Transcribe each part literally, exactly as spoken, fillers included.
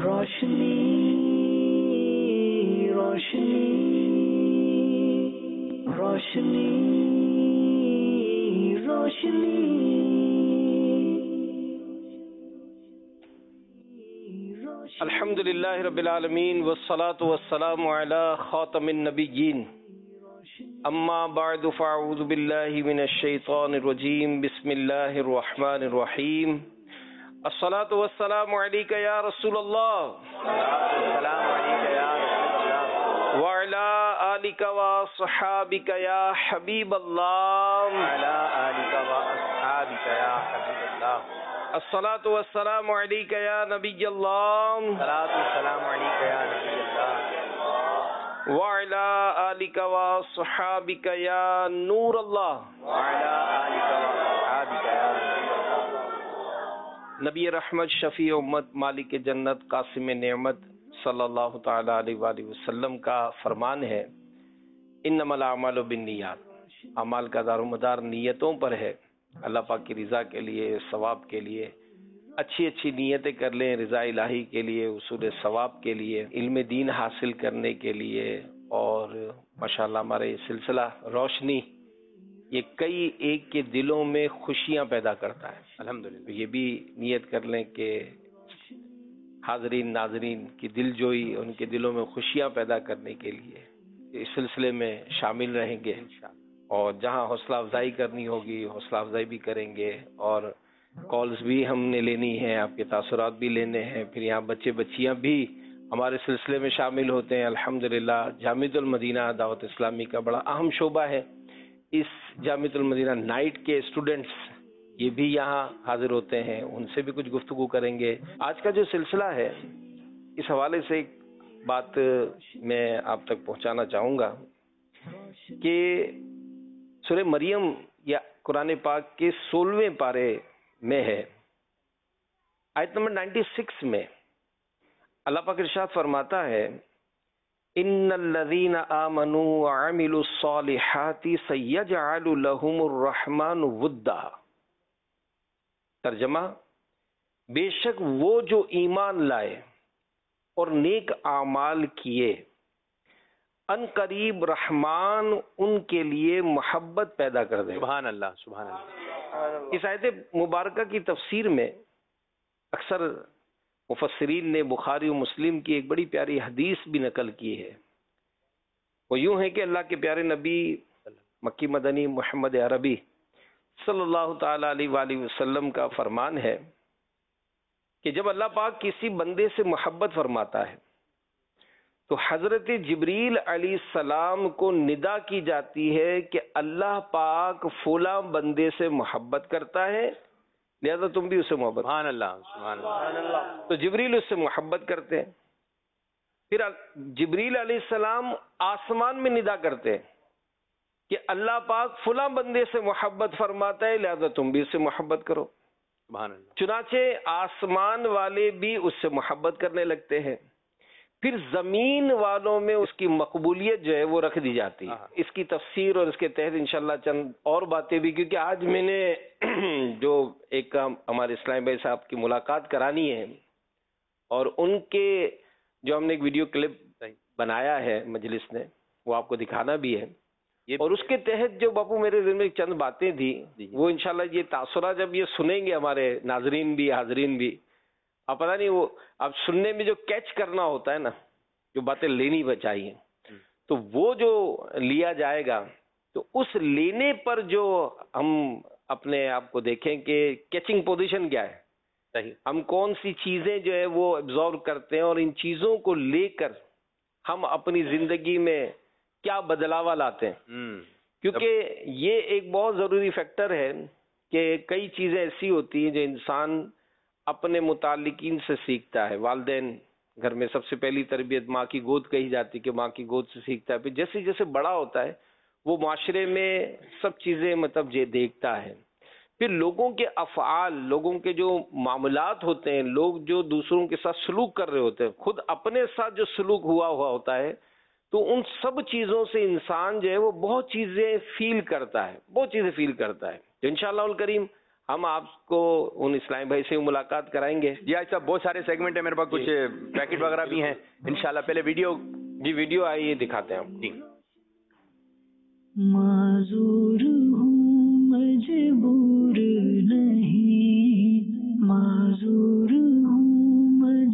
روشنی روشنی روشنی روشنی الحمد للہ رب العالمین والصلاة والسلام علی خاتم النبیین اما بعد فاعوذ باللہ من الشیطان الرجیم بسم اللہ الرحمن الرحیم الصلاة والسلام علیک یا رسول اللہ السلام علیک یا رسول اللہ وعلی آلک واصحابک یا حبیب اللہ وعلی آلک واصحابک یا حبیب اللہ الصلاة والسلام علیک یا نبی اللہ الصلاة والسلام علیک یا نبی اللہ وعلی آلک واصحابک یا نور اللہ وعلی آلک واصحابک یا نور اللہ. نبی رحمت شفیع امت مالک جنت قاسم نعمت صلی اللہ تعالی علیہ وآلہ وسلم کا فرمان ہے انما الاعمال بالنیات، اعمال کا دار و مدار نیتوں پر ہے. اللہ پاک کی رضا کے لیے، ثواب کے لیے اچھی اچھی نیتیں کر لیں، رضا الہی کے لیے، حصول ثواب کے لیے، علم دین حاصل کرنے کے لیے. اور ماشاءاللہ ہمارے یہ سلسلہ روشنی یہ کئی ایک کے دلوں میں خوشیاں پیدا کرتا ہے. الحمدللہ یہ بھی نیت کر لیں کہ حاضرین ناظرین کی دل جوئی، ان کے دلوں میں خوشیاں پیدا کرنے کے لیے اس سلسلے میں شامل رہیں گے، اور جہاں حوصلہ افزائی کرنی ہوگی حوصلہ افزائی بھی کریں گے، اور کالز بھی ہم نے لینی ہے، آپ کے تاثرات بھی لینے ہیں. پھر یہاں بچے بچیاں بھی ہمارے سلسلے میں شامل ہوتے ہیں. الحمدللہ جامعۃ المدینہ دعوت اسلامی کا بڑا اہم شعبہ ہے. اس جامعۃ المدینہ نائٹ کے اسٹوڈنٹس یہ بھی یہاں حاضر ہوتے ہیں، ان سے بھی کچھ گفتگو کریں گے. آج کا جو سلسلہ ہے اس حوالے سے ایک بات میں آپ تک پہنچانا چاہوں گا کہ سورہ مریم یا قرآن پاک کے سولہویں پارے میں ہے، آیت نمبر نائنٹی سکس میں اللہ پاک ارشاد فرماتا ہے ان الذین آمنوا وعملوا الصالحات سیجعل لهم الرحمن ودا. ترجمہ، بے شک وہ جو ایمان لائے اور نیک اعمال کیے ان قریب رحمان ان کے لیے محبت پیدا کر دے. سبحان اللہ سبحان اللہ. اس آیت مبارکہ کی تفسیر میں اکثر مفسرین نے بخاری و مسلم کی ایک بڑی پیاری حدیث بھی نقل کی ہے. وہ یوں ہے کہ اللہ کے پیارے نبی مکی مدنی محمد عربی صلی اللہ تعالی علیہ وآلہ وسلم کا فرمان ہے کہ جب اللہ پاک کسی بندے سے محبت فرماتا ہے تو حضرت جبریل علیہ السلام کو ندا کی جاتی ہے کہ اللہ پاک فلاں بندے سے محبت کرتا ہے، لہذا تم بھی اس سے محبت. سبحان اللہ سبحان اللہ. تو جبریل اس سے محبت کرتے ہیں، پھر جبریل علیہ السلام آسمان میں ندا کرتے ہیں کہ اللہ پاک فلاں بندے سے محبت فرماتا ہے، لہذا تم بھی اس سے محبت کرو. سبحان اللہ. چنانچہ آسمان والے بھی اس سے محبت کرنے لگتے ہیں، پھر زمین والوں میں اس کی مقبولیت جو ہے وہ رکھ دی جاتی ہے. اس کی تفسیر اور اس کے تحت انشاءاللہ چند اور باتیں بھی، کیونکہ آج میں نے جو ایک ہمارے اسلام بھائی صاحب کی ملاقات کرانی ہے، اور ان کے جو ہم نے ایک ویڈیو کلپ بنایا ہے مجلس نے، وہ آپ کو دکھانا بھی ہے. اور اس کے تحت جو باپو میرے ذہن میں چند باتیں تھی، وہ انشاءاللہ یہ تاثرات جب یہ سنیں گے ہمارے ناظرین بھی حاضرین بھی، اب پتہ نہیں وہ اب سننے میں جو کیچ کرنا ہوتا ہے نا، جو باتیں لینی چاہیے، تو وہ جو لیا جائے گا، تو اس لینے پر جو ہم اپنے آپ کو دیکھیں کہ کیچنگ پوزیشن کیا ہے، صحیح ہم کون سی چیزیں جو ہے وہ ایبزارو کرتے ہیں، اور ان چیزوں کو لے کر ہم اپنی زندگی میں کیا بدلاوا لاتے ہیں. کیونکہ یہ ایک بہت ضروری فیکٹر ہے کہ کئی چیزیں ایسی ہوتی ہیں جو انسان اپنے متعلقین سے سیکھتا ہے. والدین، گھر میں سب سے پہلی تربیت ماں کی گود کہی جاتی کہ ماں کی گود سے سیکھتا ہے. پھر جیسے جیسے بڑا ہوتا ہے وہ معاشرے میں سب چیزیں مطلب یہ دیکھتا ہے. پھر لوگوں کے افعال، لوگوں کے جو معاملات ہوتے ہیں، لوگ جو دوسروں کے ساتھ سلوک کر رہے ہوتے ہیں، خود اپنے ساتھ جو سلوک ہوا ہوا ہوتا ہے، تو ان سب چیزوں سے انسان جو ہے وہ بہت چیزیں فیل کرتا ہے، بہت چیزیں فیل کرتا ہے. تو انشاءاللہ الکریم ہم آپ کو ان اسلامی بھائی سے ملاقات کرائیں گے. جی آج صاحب بہت سارے سیگمنٹ ہیں میرے پاس, کچھ پیکٹ وغیرہ بھی ہیں انشاءاللہ. پہلے ویڈیو. جی ویڈیو آئیے دکھاتے ہیں آپ. جی معذور ہوں مجبور نہیں, معذور ہوں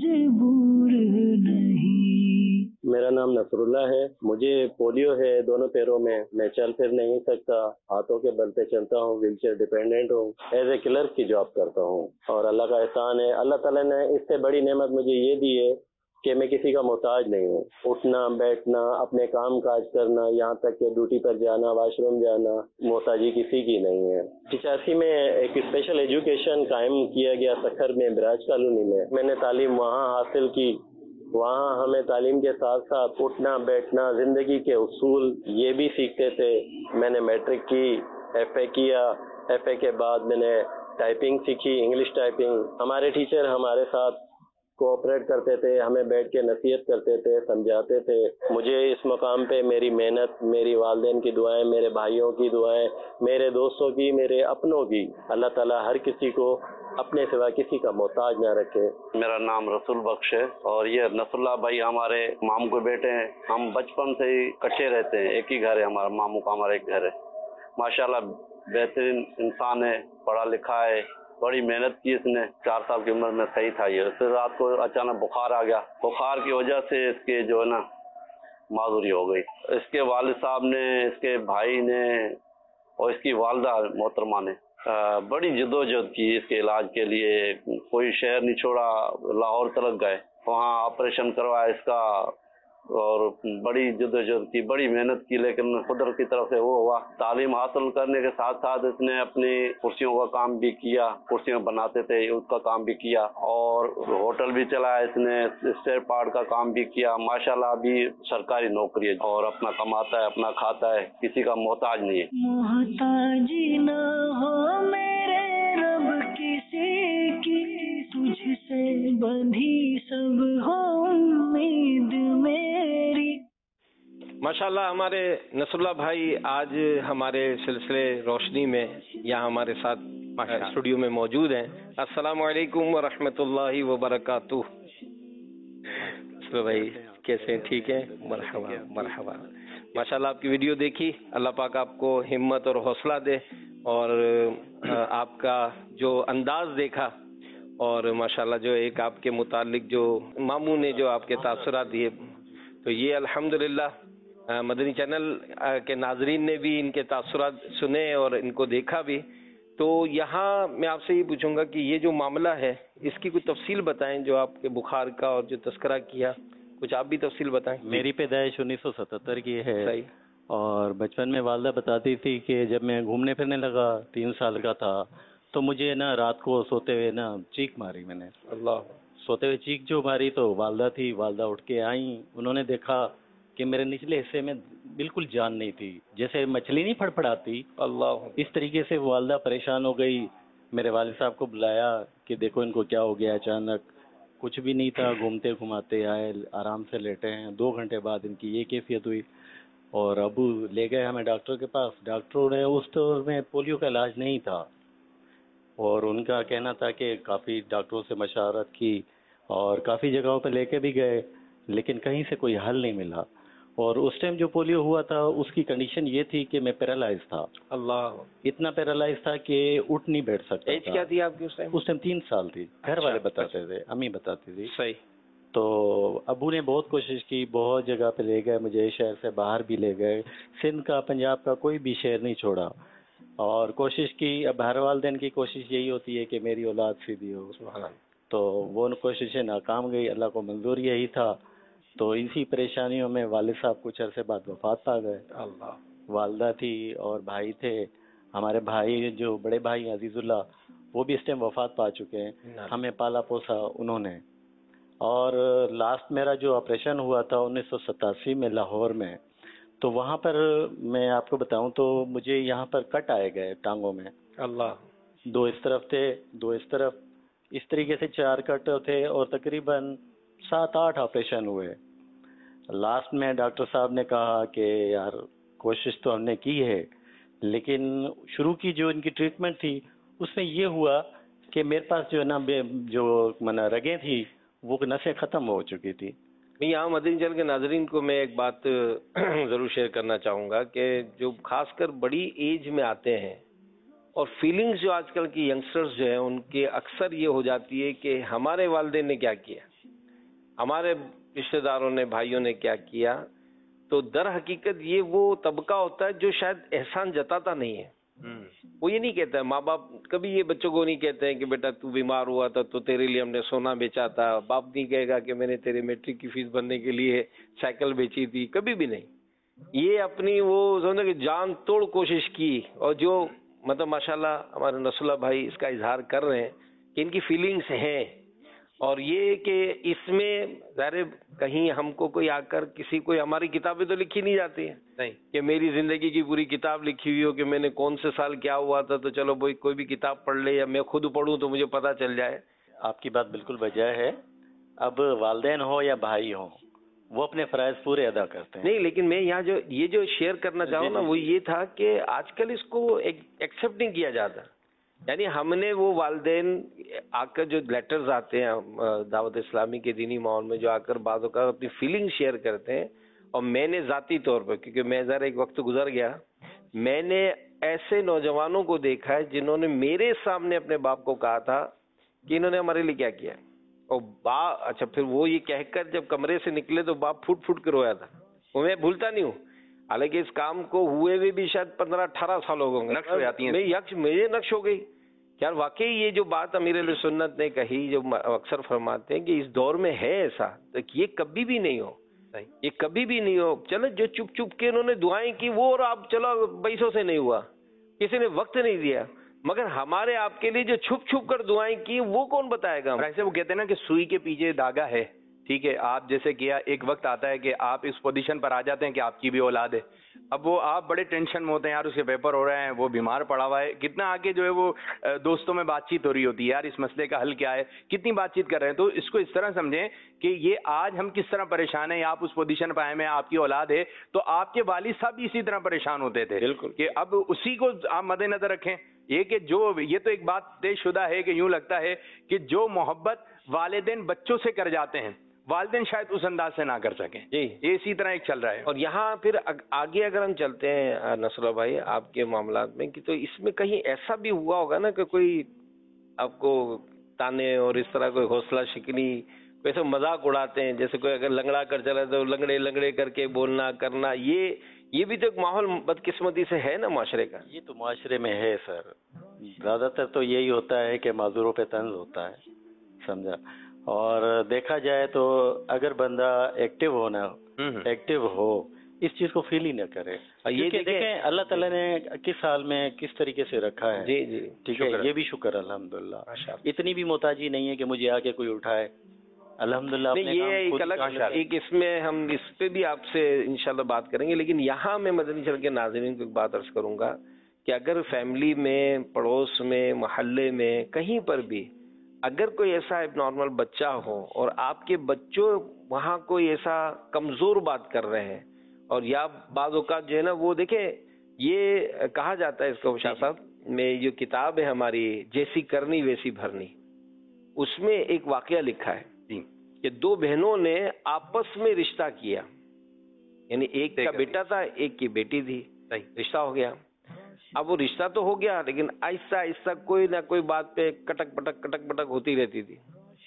مجبور نہیں. میرا نام نصر اللہ ہے. مجھے پولیو ہے دونوں پیروں میں. میں چل پھر نہیں سکتا, ہاتھوں کے بل پہ چلتا ہوں, ویل چیئر ڈیپینڈنٹ ہوں. ایز اے کلرک کی جاب کرتا ہوں, اور اللہ کا احسان ہے, اللہ تعالیٰ نے اس سے بڑی نعمت مجھے یہ دی ہے کہ میں کسی کا محتاج نہیں ہوں. اٹھنا بیٹھنا, اپنے کام کاج کرنا, یہاں تک کہ ڈیوٹی پر جانا, واش روم جانا, محتاجی کسی کی نہیں ہے. پچاسی میں ایک اسپیشل ایجوکیشن قائم کیا گیا سکھر میں, براج کالونی میں. میں نے تعلیم وہاں حاصل کی. وہاں ہمیں تعلیم کے ساتھ ساتھ اٹھنا بیٹھنا, زندگی کے اصول یہ بھی سیکھتے تھے. میں نے میٹرک کی, ایف اے کیا. ایف اے کے بعد میں نے ٹائپنگ سیکھی, انگلش ٹائپنگ. ہمارے ٹیچر ہمارے ساتھ کوآپریٹ کرتے تھے, ہمیں بیٹھ کے نصیحت کرتے تھے, سمجھاتے تھے. مجھے اس مقام پہ میری محنت, میری والدین کی دعائیں, میرے بھائیوں کی دعائیں, میرے دوستوں کی, میرے اپنوں کی, اللہ تعالیٰ ہر کسی کو اپنے سوا کسی کا محتاج نہ رکھے. میرا نام رسول بخش ہے, اور یہ نصر اللہ بھائی ہمارے ماموں کے بیٹے ہیں. ہم بچپن سے ہی اکٹھے رہتے ہیں, ایک ہی گھر ہے ہمارا, ماموں کا ہمارا ایک گھر ہے. ماشاءاللہ بہترین انسان ہے, پڑھا لکھا ہے, بڑی محنت کی اس نے. چار سال کی عمر میں صحیح تھا یہ, اس رات کو اچانک بخار آ گیا. بخار کی وجہ سے اس کے جو ہے نا معذوری ہو گئی. اس کے والد صاحب نے, اس کے بھائی نے, اور اس کی والدہ محترمہ نے بڑی جدوجہد کی اس کے علاج کے لیے. کوئی شہر نہیں چھوڑا, لاہور تلک گئے, وہاں آپریشن کروایا اس کا, اور بڑی جدوجہد کی, بڑی محنت کی, لیکن قدرت کی طرف سے وہ ہوا. تعلیم حاصل کرنے کے ساتھ ساتھ اس نے اپنی کرسیوں کا کام بھی کیا, کرسیاں بناتے تھے اس کا کام بھی کیا, اور ہوٹل بھی چلایا اس نے, اسپیئر پارٹ کا کام بھی کیا. ماشاءاللہ ابھی سرکاری نوکری ہے, اور اپنا کماتا ہے, اپنا کھاتا ہے, کسی کا محتاج نہیں ہے. محتاجی نہ ہو میرے رب کسی کی, تجھ سے بندھی سب ہو امید میری. ماشاءاللہ ہمارے نصر اللہ بھائی آج ہمارے سلسلے روشنی میں یہاں ہمارے ساتھ اسٹوڈیو میں موجود ہیں. السلام علیکم ورحمۃ اللہ وبرکاتہ. نصر بھائی کیسے ہیں؟ ٹھیک ہیں؟ مرحبا مرحبا. ماشاءاللہ آپ کی ویڈیو دیکھی, اللہ پاک آپ کو ہمت اور حوصلہ دے, اور آپ کا جو انداز دیکھا, اور ماشاءاللہ جو ایک آپ کے متعلق جو ماموں نے جو آپ کے تاثرات دیے, تو یہ الحمدللہ مدنی چینل کے ناظرین نے بھی ان کے تاثرات سنے اور ان کو دیکھا بھی. تو یہاں میں آپ سے یہ پوچھوں گا کہ یہ جو معاملہ ہے اس کی کوئی تفصیل بتائیں, جو آپ کے بخار کا اور جو تذکرہ کیا, کچھ آپ بھی تفصیل بتائیں. میری پیدائش انیس سو ستہتر کی ہے. صحیح. اور بچپن میں والدہ بتاتی تھی کہ جب میں گھومنے پھرنے لگا, تین سال کا تھا, تو مجھے نا رات کو سوتے ہوئے نا چیخ ماری. میں نے اللہ سوتے ہوئے چیخ جو ماری تو والدہ تھی, والدہ اٹھ کے آئیں. انہوں نے دیکھا کہ میرے نچلے حصے میں بالکل جان نہیں تھی, جیسے مچھلی نہیں پھڑپھڑاتی, اللہ اس طریقے سے والدہ پریشان ہو گئی. میرے والد صاحب کو بلایا کہ دیکھو ان کو کیا ہو گیا اچانک. کچھ بھی نہیں تھا, گھومتے گھماتے آئے, آرام سے لیٹے ہیں. دو گھنٹے بعد ان کی یہ کیفیت ہوئی, اور ابو لے گئے ہمیں ڈاکٹر کے پاس. ڈاکٹروں نے اس دور میں پولیو کا علاج نہیں تھا, اور ان کا کہنا تھا کہ کافی ڈاکٹروں سے مشاورت کی اور کافی جگہوں پہ لے کے بھی گئے, لیکن کہیں سے کوئی حل نہیں ملا. اور اس ٹائم جو پولیو ہوا تھا اس کی کنڈیشن یہ تھی کہ میں پیرالائز تھا. اللہ, اتنا پیرالائز تھا کہ اٹھ نہیں بیٹھ سکتا. ایج کیا تھی آپ کی اس ٹائم؟ اس ٹائم تین سال تھی. گھر والے بتاتے تھے, امی بتاتی تھی. صحیح. تو ابو نے بہت کوشش کی, بہت جگہ پہ لے گئے مجھے, شہر سے باہر بھی لے گئے, سندھ کا پنجاب کا کوئی بھی شہر نہیں چھوڑا, اور کوشش کی. اب ہر والدین کی کوشش یہی ہوتی ہے کہ میری اولاد سیدھی ہو, تو وہ کوششیں ناکام گئی. اللہ کو منظور یہی تھا. تو اسی پریشانیوں میں والد صاحب کچھ عرصے بعد وفات پا گئے. اللہ. والدہ تھی اور بھائی تھے. ہمارے بھائی جو بڑے بھائی عزیز اللہ, وہ بھی اس ٹائم وفات پا چکے ہیں. ہمیں پالا پوسا انہوں نے. اور لاسٹ میرا جو آپریشن ہوا تھا انیس سو ستاسی میں لاہور میں, تو وہاں پر میں آپ کو بتاؤں تو مجھے یہاں پر کٹ آئے گئے ٹانگوں میں. اللہ. دو اس طرف تھے, دو اس طرف, اس طریقے سے چار کٹ تھے, اور تقریباً سات آٹھ آپریشن ہوئے. لاسٹ میں ڈاکٹر صاحب نے کہا کہ یار کوشش تو ہم نے کی ہے, لیکن شروع کی جو ان کی ٹریٹمنٹ تھی اس میں یہ ہوا کہ میرے پاس جو ہے نا جو منا رگیں تھی وہ نسیں ختم ہو چکی تھی. یہاں مدنی چینل کے ناظرین کو میں ایک بات ضرور شیئر کرنا چاہوں گا کہ جو خاص کر بڑی ایج میں آتے ہیں اور فیلنگز جو آج کل کی ینگسٹرز جو ہیں ان کے اکثر یہ ہو جاتی ہے کہ ہمارے والدین نے کیا کیا, ہمارے رشتہ داروں نے, بھائیوں نے کیا کیا. تو در حقیقت یہ وہ طبقہ ہوتا ہے جو شاید احسان جتاتا نہیں ہے. وہ یہ نہیں کہتا ہے, ماں باپ کبھی یہ بچوں کو نہیں کہتے ہیں کہ بیٹا تو بیمار ہوا تھا تو تیرے لیے ہم نے سونا بیچا تھا. باپ نہیں کہے گا کہ میں نے تیرے میٹرک کی فیس بھرنے کے لیے سائیکل بیچی تھی, کبھی بھی نہیں. یہ اپنی وہ سمجھو کہ جان توڑ کوشش کی, اور جو مطلب ماشاءاللہ ہمارے نصر اللہ بھائی اس کا اظہار کر رہے ہیں کہ ان کی فیلنگس ہیں. اور یہ کہ اس میں ظاہر کہیں ہم کو کوئی آ کر کسی کوئی ہماری کتابیں تو لکھی نہیں جاتی ہیں نہیں کہ میری زندگی کی پوری کتاب لکھی ہوئی ہو کہ میں نے کون سے سال کیا ہوا تھا تو چلو بھائی کوئی بھی کتاب پڑھ لے یا میں خود پڑھوں تو مجھے پتہ چل جائے. آپ کی بات بالکل بجائے ہے. اب والدین ہو یا بھائی ہوں وہ اپنے فرائض پورے ادا کرتے ہیں. نہیں لیکن میں یہاں جو یہ جو شیئر کرنا چاہوں نا وہ یہ تھا کہ آج کل اس کو ایکسیپٹ نہیں کیا جاتا. یعنی ہم نے وہ والدین آ کر جو لیٹرز آتے ہیں دعوت اسلامی کے دینی ماحول میں جو آ کر بعض اوقات اپنی فیلنگ شیئر کرتے ہیں, اور میں نے ذاتی طور پر کیونکہ میں ذرا ایک وقت گزر گیا, میں نے ایسے نوجوانوں کو دیکھا ہے جنہوں نے میرے سامنے اپنے باپ کو کہا تھا کہ انہوں نے ہمارے لیے کیا کیا, اور با اچھا پھر وہ یہ کہہ کر جب کمرے سے نکلے تو باپ پھٹ پھٹ کر رویا تھا. وہ میں بھولتا نہیں ہوں, حالانکہ اس کام کو ہوئے ہوئے بھی شاید پندرہ اٹھارہ سال ہو گئے, نقش ہو جاتی ہیں, یکش مجھے نقش ہو گئی. یار واقعی یہ جو بات امیر علیہ سنت نے کہی, جو اکثر فرماتے ہیں کہ اس دور میں ہے ایسا, یہ کبھی بھی نہیں ہو, یہ کبھی بھی نہیں ہو. چلو جو چپ چپ کے انہوں نے دعائیں کی وہ, اور آپ چلو پیسوں سے نہیں ہوا, کسی نے وقت نہیں دیا, مگر ہمارے آپ کے لیے جو چھپ چھپ کر دعائیں کی وہ کون بتائے گا. ایسے وہ کہتے ہیں نا کہ سوئی کے پیچھے دھاگا ہے, ٹھیک ہے, آپ جیسے کیا ایک وقت آتا ہے کہ آپ اس پوزیشن پر آ جاتے ہیں کہ آپ کی بھی اولاد ہے. اب وہ آپ بڑے ٹینشن میں ہوتے ہیں, یار اس کے پیپر ہو رہے ہیں, وہ بیمار پڑا ہوا ہے, کتنا آگے جو ہے وہ دوستوں میں بات چیت ہو رہی ہوتی ہے, یار اس مسئلے کا حل کیا ہے, کتنی بات چیت کر رہے ہیں. تو اس کو اس طرح سمجھیں کہ یہ آج ہم کس طرح پریشان ہیں, آپ اس پوزیشن پہ آئے ہیں, آپ کی اولاد ہے, تو آپ کے والد صاحب بھی اسی طرح پریشان ہوتے تھے. بالکل, کہ اب اسی کو آپ مد نظر رکھیں. یہ کہ جو یہ تو ایک بات طے شدہ ہے کہ یوں لگتا ہے کہ جو محبت والدین بچوں سے کر جاتے ہیں والدین شاید اس انداز سے نہ کر سکیں. جی یہ اسی طرح ایک چل رہا ہے. اور یہاں پھر آگے اگر ہم چلتے ہیں نصر بھائی آپ کے معاملات میں, کہ تو اس میں کہیں ایسا بھی ہوا ہوگا نا کہ کوئی آپ کو تانے اور اس طرح کوئی حوصلہ شکنی ویسے مذاق اڑاتے ہیں, جیسے کوئی اگر لنگڑا کر چلا تو لنگڑے لنگڑے کر کے بولنا کرنا, یہ یہ بھی تو ایک ماحول بدقسمتی سے ہے نا معاشرے کا. یہ تو معاشرے میں ہے سر, زیادہ تر تو یہی ہوتا ہے کہ معذوروں پہ طنز ہوتا ہے, سمجھا. اور دیکھا جائے تو اگر بندہ ایکٹیو ہو نا ایکٹیو ہو اس چیز کو فیل ہی نہ کرے. یہ دیکھیں اللہ تعالیٰ نے کس حال میں کس طریقے سے رکھا ہے. جی جی ٹھیک ہے, یہ بھی شکر الحمدللہ. اتنی بھی محتاجی نہیں ہے کہ مجھے آ کے کوئی اٹھائے, الحمدللہ. یہ ایک الگ ایک اس میں ہم اس پہ بھی آپ سے انشاءاللہ بات کریں گے, لیکن یہاں میں مدنی چینل کے ناظرین کو ایک بات عرض کروں گا کہ اگر فیملی میں, پڑوس میں, محلے میں, کہیں پر بھی اگر کوئی ایسا ایب نارمل بچہ ہو اور آپ کے بچوں وہاں کوئی ایسا کمزور بات کر رہے ہیں, اور یا بعض اوقات جو ہے نا وہ دیکھیں یہ کہا جاتا ہے اس کو شاہ صاحب میں جو کتاب ہے ہماری جیسی کرنی ویسی بھرنی, اس میں ایک واقعہ لکھا ہے کہ دو بہنوں نے آپس میں رشتہ کیا, یعنی ایک کا بیٹا تھا ایک کی بیٹی تھی, رشتہ ہو گیا. اب وہ رشتہ تو ہو گیا لیکن آہستہ آہستہ کوئی نہ کوئی بات پہ کٹک پٹک کٹک پٹک ہوتی رہتی تھی.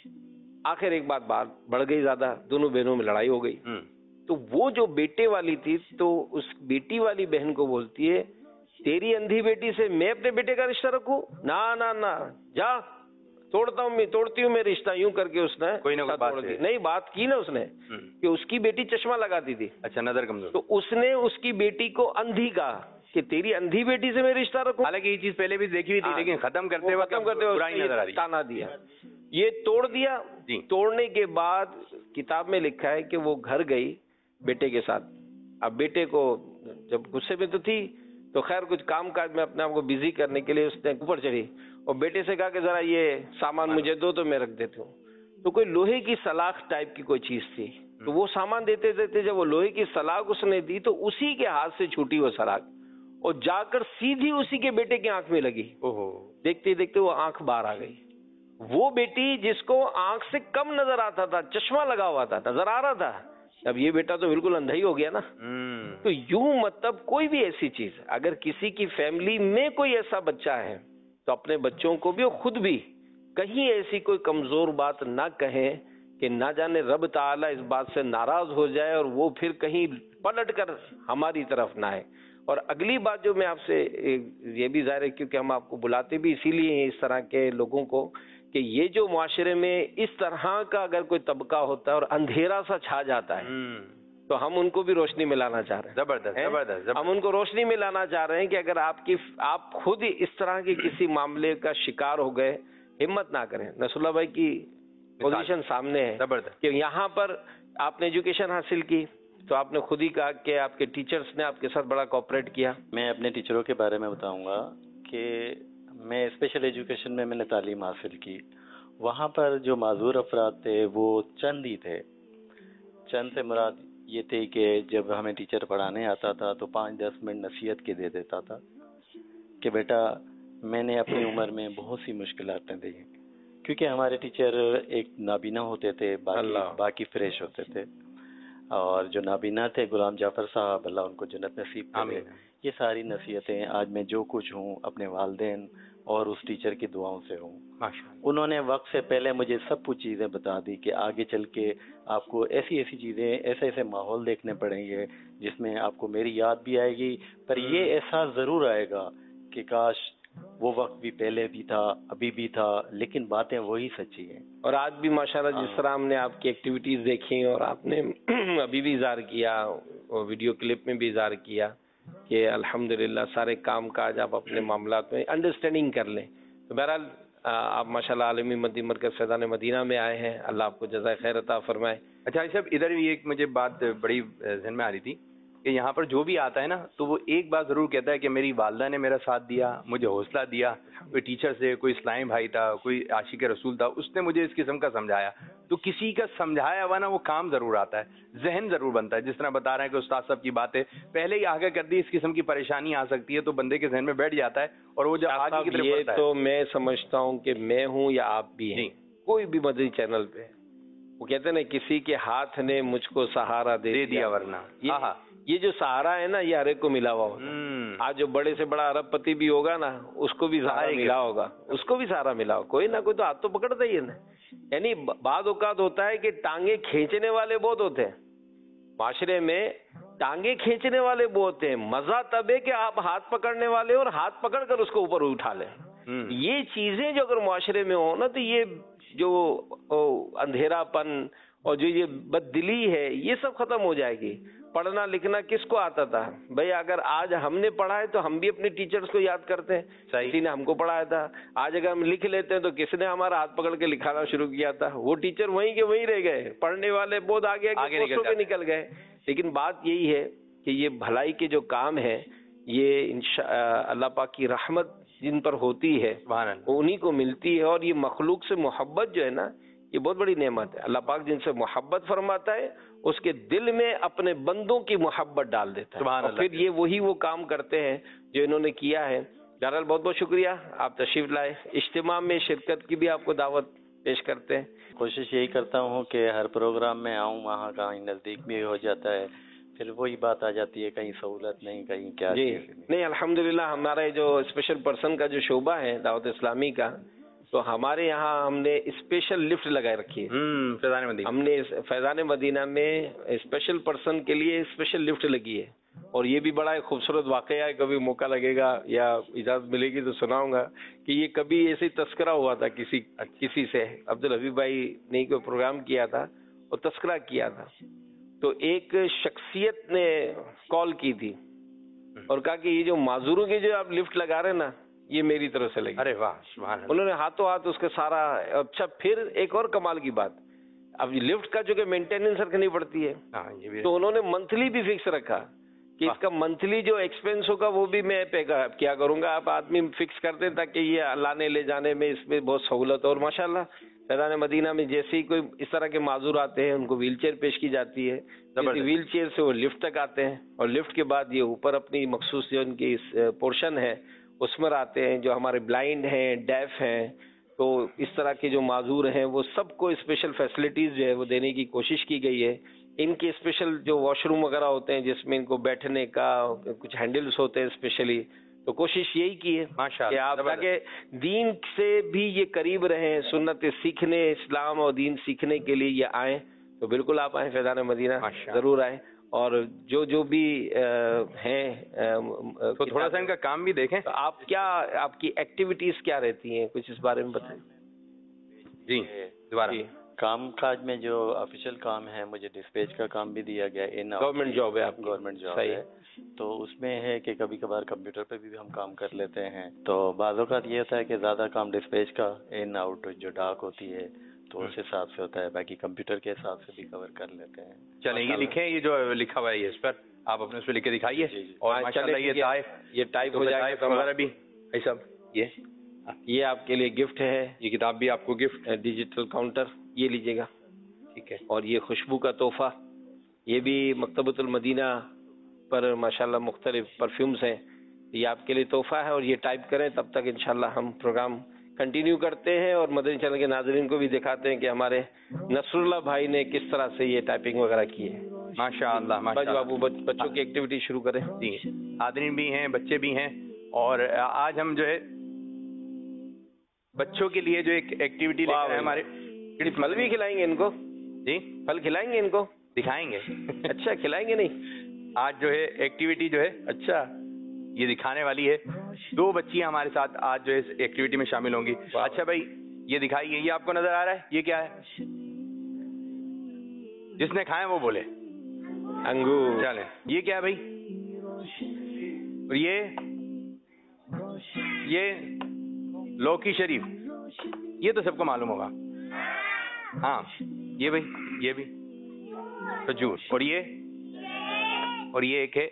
آخر ایک بات بات بڑھ گئی زیادہ, دونوں بہنوں میں لڑائی ہو گئی. تو وہ جو بیٹے والی تھی تو اس بیٹی والی بہن کو بولتی ہے تیری اندھی بیٹی سے میں اپنے بیٹے کا رشتہ رکھوں, نہ نہ نہ جا, توڑتا ہوں میں توڑتی ہوں میں رشتہ. یوں کر کے اس نے کوئی نہ کوئی بات نہیں بات کی نا اس نے کہ اس کی بیٹی چشمہ لگاتی تھی, اچھا نظر کمزور, تو اس نے اس کی بیٹی کو اندھی کہا کہ تیری اندھی بیٹی سے میں رشتہ رکھوں. حالانکہ یہ چیز پہلے بھی دیکھی ہوئی تھی لیکن ختم کرتے وقت ختم کرتے برائی نظر آ رہی, تانا دیا, یہ توڑ دیا. توڑنے کے بعد کتاب میں لکھا ہے کہ وہ گھر گئی بیٹے کے ساتھ. اب بیٹے کو جب غصے میں تو تھی تو خیر کچھ کام کاج میں اپنے آپ کو بزی کرنے کے لیے اس نے اوپر چڑھی اور بیٹے سے کہا کہ ذرا یہ سامان مجھے دو تو میں رکھ دیتی ہوں. تو کوئی لوہے کی سلاخ ٹائپ کی کوئی چیز تھی, تو وہ سامان دیتے دیتے جب وہ لوہے کی سلاخ اس نے دی تو اسی کے ہاتھ سے چھوٹی وہ سلاخ, اور جا کر سیدھی اسی کے بیٹے کی آنکھ میں لگی. اوہو. دیکھتے دیکھتے وہ آنکھ باہر آ گئی. وہ بیٹی جس کو آنکھ سے کم نظر آتا تھا, چشمہ لگا ہوا تھا, نظر آ رہا تھا, اب یہ بیٹا تو بالکل اندھا ہی ہو گیا نا. تو یوں مطلب کوئی بھی ایسی چیز, اگر کسی کی فیملی میں کوئی ایسا بچہ ہے تو اپنے بچوں کو بھی اور خود بھی کہیں ایسی کوئی کمزور بات نہ کہیں کہ نہ جانے رب تعالیٰ اس بات سے ناراض ہو جائے اور وہ پھر کہیں پلٹ کر ہماری طرف نہ آئے. اور اگلی بات جو میں آپ سے, یہ بھی ظاہر ہے کیونکہ ہم آپ کو بلاتے بھی اسی لیے ہیں اس طرح کے لوگوں کو, کہ یہ جو معاشرے میں اس طرح کا اگر کوئی طبقہ ہوتا ہے اور اندھیرا سا چھا جاتا ہے تو ہم ان کو بھی روشنی میں لانا چاہ رہے ہیں. زبردست زبردست. ہم ان کو روشنی میں لانا چاہ رہے ہیں کہ اگر آپ کی آپ خود اس طرح کے کسی معاملے کا شکار ہو گئے, ہمت نہ کریں. نصر اللہ بھائی کی پوزیشن سامنے ہے زبردست کہ یہاں پر آپ نے ایجوکیشن حاصل کی تو آپ نے خود ہی کہا کہ آپ کے ٹیچرز نے آپ کے ساتھ بڑا کوآپریٹ کیا. میں اپنے ٹیچروں کے بارے میں بتاؤں گا کہ میں اسپیشل ایجوکیشن میں میں نے تعلیم حاصل کی. وہاں پر جو معذور افراد تھے وہ چند ہی تھے. چند سے مراد یہ تھی کہ جب ہمیں ٹیچر پڑھانے آتا تھا تو پانچ دس منٹ نصیحت کے دے دیتا تھا کہ بیٹا میں نے اپنی عمر میں بہت سی مشکلاتیں دی ہیں, کیونکہ ہمارے ٹیچر ایک نابینا ہوتے تھے, باقی باقی فریش ہوتے تھے. اور جو نابینا تھے غلام جعفر صاحب, اللہ ان کو جنت نصیب کرے. یہ ساری نصیحتیں آج میں جو کچھ ہوں اپنے والدین اور اس ٹیچر کی دعاؤں سے ہوں. انہوں نے وقت سے پہلے مجھے سب کچھ چیزیں بتا دی کہ آگے چل کے آپ کو ایسی ایسی چیزیں, ایسے ایسے ماحول دیکھنے پڑیں گے جس میں آپ کو میری یاد بھی آئے گی, پر یہ احساس ضرور آئے گا کہ کاش وہ وقت بھی پہلے بھی تھا, ابھی بھی تھا, لیکن باتیں وہی سچی ہیں. اور آج بھی ماشاءاللہ جس طرح ہم نے آپ کی ایکٹیویٹیز دیکھی اور آپ نے ابھی بھی اظہار کیا اور ویڈیو کلپ میں بھی اظہار کیا کہ الحمدللہ سارے کام کاج آپ اپنے معاملات میں انڈرسٹینڈنگ کر لیں. تو بہرحال آپ ماشاءاللہ عالمی مدی مرکز فیضان مدینہ میں آئے ہیں, اللہ آپ کو جزائے خیر عطا فرمائے. اچھا صاحب, ادھر بھی ایک مجھے بات بڑی ذہن میں آ رہی تھی کہ یہاں پر جو بھی آتا ہے نا تو وہ ایک بات ضرور کہتا ہے کہ میری والدہ نے میرا ساتھ دیا, مجھے حوصلہ دیا, کوئی ٹیچر سے, کوئی اسلامی بھائی تھا, کوئی عاشق رسول تھا, اس نے مجھے اس قسم کا سمجھایا. تو کسی کا سمجھایا ہوا نا وہ کام ضرور آتا ہے, ذہن ضرور بنتا ہے. جس طرح بتا رہے ہیں کہ استاد صاحب کی باتیں پہلے ہی آگے کر دی, اس قسم کی پریشانی آ سکتی ہے تو بندے کے ذہن میں بیٹھ جاتا ہے اور وہ جب آگے کی طرف بڑھتا ہے. تو میں سمجھتا ہوں کہ میں ہوں یا آپ بھی ہیں, کوئی بھی مدنی چینل پہ, وہ کہتے ہیں نا کسی کے ہاتھ نے مجھ کو سہارا دے دیا ورنہ یہ جو سہارا ہے نا یہ ہر ایک کو ملا ہوا ہوتا ہے. آج جو بڑے سے بڑا ارب پتی بھی ہوگا نا اس کو بھی سہارا ملا ہوگا, اس کو بھی سہارا ملا ہوگا, کوئی نہ کوئی تو ہاتھ تو پکڑتا ہی ہے نا. یعنی بعض اوقات ہوتا ہے کہ ٹانگیں کھینچنے والے بہت ہوتے ہیں معاشرے میں, ٹانگیں کھینچنے والے بہت ہیں. مزہ تب ہے کہ آپ ہاتھ پکڑنے والے اور ہاتھ پکڑ کر اس کو اوپر اٹھا لیں. یہ چیزیں جو اگر معاشرے میں ہو نا تو یہ جو اندھیرا پن اور جو یہ بد دلی ہے یہ سب ختم ہو جائے گی. پڑھنا لکھنا کس کو آتا تھا بھائی؟ اگر آج ہم نے پڑھا ہے تو ہم بھی اپنے ٹیچرز کو یاد کرتے ہیں, کسی نے ہم کو پڑھایا تھا. آج اگر ہم لکھ لیتے ہیں تو کس نے ہمارا ہاتھ پکڑ کے لکھانا شروع کیا تھا؟ وہ ٹیچر وہیں کے وہیں رہ گئے, پڑھنے والے بہت آگے آگے پہ نکل گئے. لیکن بات یہی ہے کہ یہ بھلائی کے جو کام ہے یہ اللہ پاک کی رحمت جن پر ہوتی ہے وہ انہی کو ملتی ہے, اور یہ مخلوق سے محبت جو ہے نا یہ بہت بڑی نعمت ہے. اللہ پاک جن سے محبت فرماتا ہے اس کے دل میں اپنے بندوں کی محبت ڈال دیتا ہے, اور پھر یہ وہی وہ کام کرتے ہیں جو انہوں نے کیا ہے. بہرحال بہت بہت شکریہ, آپ تشریف لائے. اجتماع میں شرکت کی بھی آپ کو دعوت پیش کرتے ہیں. کوشش یہی کرتا ہوں کہ ہر پروگرام میں آؤں, وہاں کہیں نزدیک بھی ہو جاتا ہے, پھر وہی بات آ جاتی ہے کہیں سہولت نہیں, کہیں کیا. جی نہیں, الحمدللہ ہمارے جو اسپیشل پرسن کا جو شعبہ ہے دعوت اسلامی کا, تو ہمارے یہاں ہم نے اسپیشل لفٹ لگائے رکھی ہے. فیضان مدینہ ہم نے فیضان مدینہ میں اسپیشل پرسن کے لیے اسپیشل لفٹ لگی ہے, اور یہ بھی بڑا ایک خوبصورت واقعہ ہے. کبھی موقع لگے گا یا اجازت ملے گی تو سناؤں گا کہ یہ کبھی ایسے تذکرہ ہوا تھا کسی کسی سے. عبدالحبیب بھائی نے کوئی پروگرام کیا تھا اور تذکرہ کیا تھا, تو ایک شخصیت نے کال کی تھی اور کہا کہ یہ جو معذوروں کی جو آپ لفٹ لگا رہے ہیں نا یہ میری طرف سے لگی. ارے واہ, سبحان اللہ. انہوں نے ہاتھوں ہاتھ اس کے سارا. اچھا پھر ایک اور کمال کی بات, اب لفٹ کا جو کہ مینٹیننس رکھنی پڑتی ہے تو انہوں نے منتھلی بھی فکس رکھا کہ اس کا منتھلی جو ایکسپینس ہوگا وہ بھی میں پے کیا کروں گا. آپ آدمی فکس کرتے تاکہ یہ لانے لے جانے میں اس میں بہت سہولت. اور ماشاءاللہ फैज़ान मदीना में जैसे ही कोई इस तरह के माजूर आते हैं उनको व्हील चेयर पेश की जाती है, व्हील चेयर से वो लिफ्ट तक आते हैं और लिफ्ट के बाद ये ऊपर अपनी मखसूस जो उनकी इस पोर्शन है उसमें आते हैं। जो हमारे ब्लाइंड हैं, डेफ हैं, तो इस तरह के जो माजूर हैं वो सबको स्पेशल फैसिलिटीज़ जो है वो देने की कोशिश की गई है। इनके स्पेशल जो वॉशरूम वगैरह होते हैं जिसमें इनको बैठने का कुछ हैंडल्स होते हैं स्पेशली, तो कोशिश यही की है कि आप ताकि दीन से भी ये करीब रहें, सुन्नत सीखने, इस्लाम और दीन सीखने के लिए ये आएँ। तो बिल्कुल आप आएँ, फैज़ान मदीना ज़रूर आएँ। और जो जो भी हैं तो थोड़ा सा इनका काम भी देखें। तो आप क्या, आपकी एक्टिविटीज़ क्या रहती हैं, कुछ इस बारे में बताएं। जी दोबारा। काम काज में जो ऑफिशियल काम है, मुझे डिस्पैच का काम भी दिया गया है। इन गवर्नमेंट जॉब है, आप गवर्नमेंट जॉब है, तो उसमें है कि कभी कभार कंप्यूटर पे भी हम काम कर लेते हैं। तो बाज़ औक़ात ये होता है कि ज़्यादा काम डिस्पैच का इन आउट जो डाक होती है तो उस हिसाब से होता है, बाकी कंप्यूटर के हिसाब से भी कवर कर लेते हैं। चलें, ये लिखें, ये जो लिखा हुआ है ये इस पर आप अपने उस पर लिख के दिखाइए। और माशाल्लाह ये टाइप ये टाइप हो जाएगा वगैरह भी ये सब। ये ये आपके लिए गिफ्ट है, ये किताब भी आपको गिफ्ट, डिजिटल काउंटर ये लीजिएगा, ठीक है। और ये खुशबू का तोहफा, ये भी मकतबतुल मदीना पर माशाल्लाह मुख्तलिफ परफ्यूम्स हैं, ये आपके लिए तोहफा है। और ये टाइप करें, तब तक इंशाल्लाह हम प्रोग्राम कंटिन्यू करते हैं और मदनी चैनल के नाज़रीन को भी दिखाते हैं कि हमारे नसरुल्लाह भाई ने किस तरह से ये टाइपिंग वगैरह की है। माशाअल्लाह माशाअल्लाह। बाबू बच्चों की एक्टिविटी शुरू करें। जी, नाज़रीन भी हैं, बच्चे भी हैं, और आज हम जो है बच्चों के लिए जो एक एक्टिविटी लेकर आए हमारे। फल भी खिलाएंगे इनको? जी, फल खिलाएंगे इनको? दिखाएंगे। अच्छा, खिलाएंगे नहीं? आज जो है एक्टिविटी जो है अच्छा ये दिखाने वाली है। दो बच्चियां हमारे साथ आज जो है इस एक्टिविटी में शामिल होंगी। अच्छा भाई ये दिखाइए, ये आपको नजर आ रहा है, ये क्या है? जिसने खाए वो बोले। अंगूर। चले, ये क्या है भाई? और ये ये लौकी शरीफ, ये तो सबको मालूम होगा। हाँ, ये भाई ये भी खजूर, और ये और ये एक है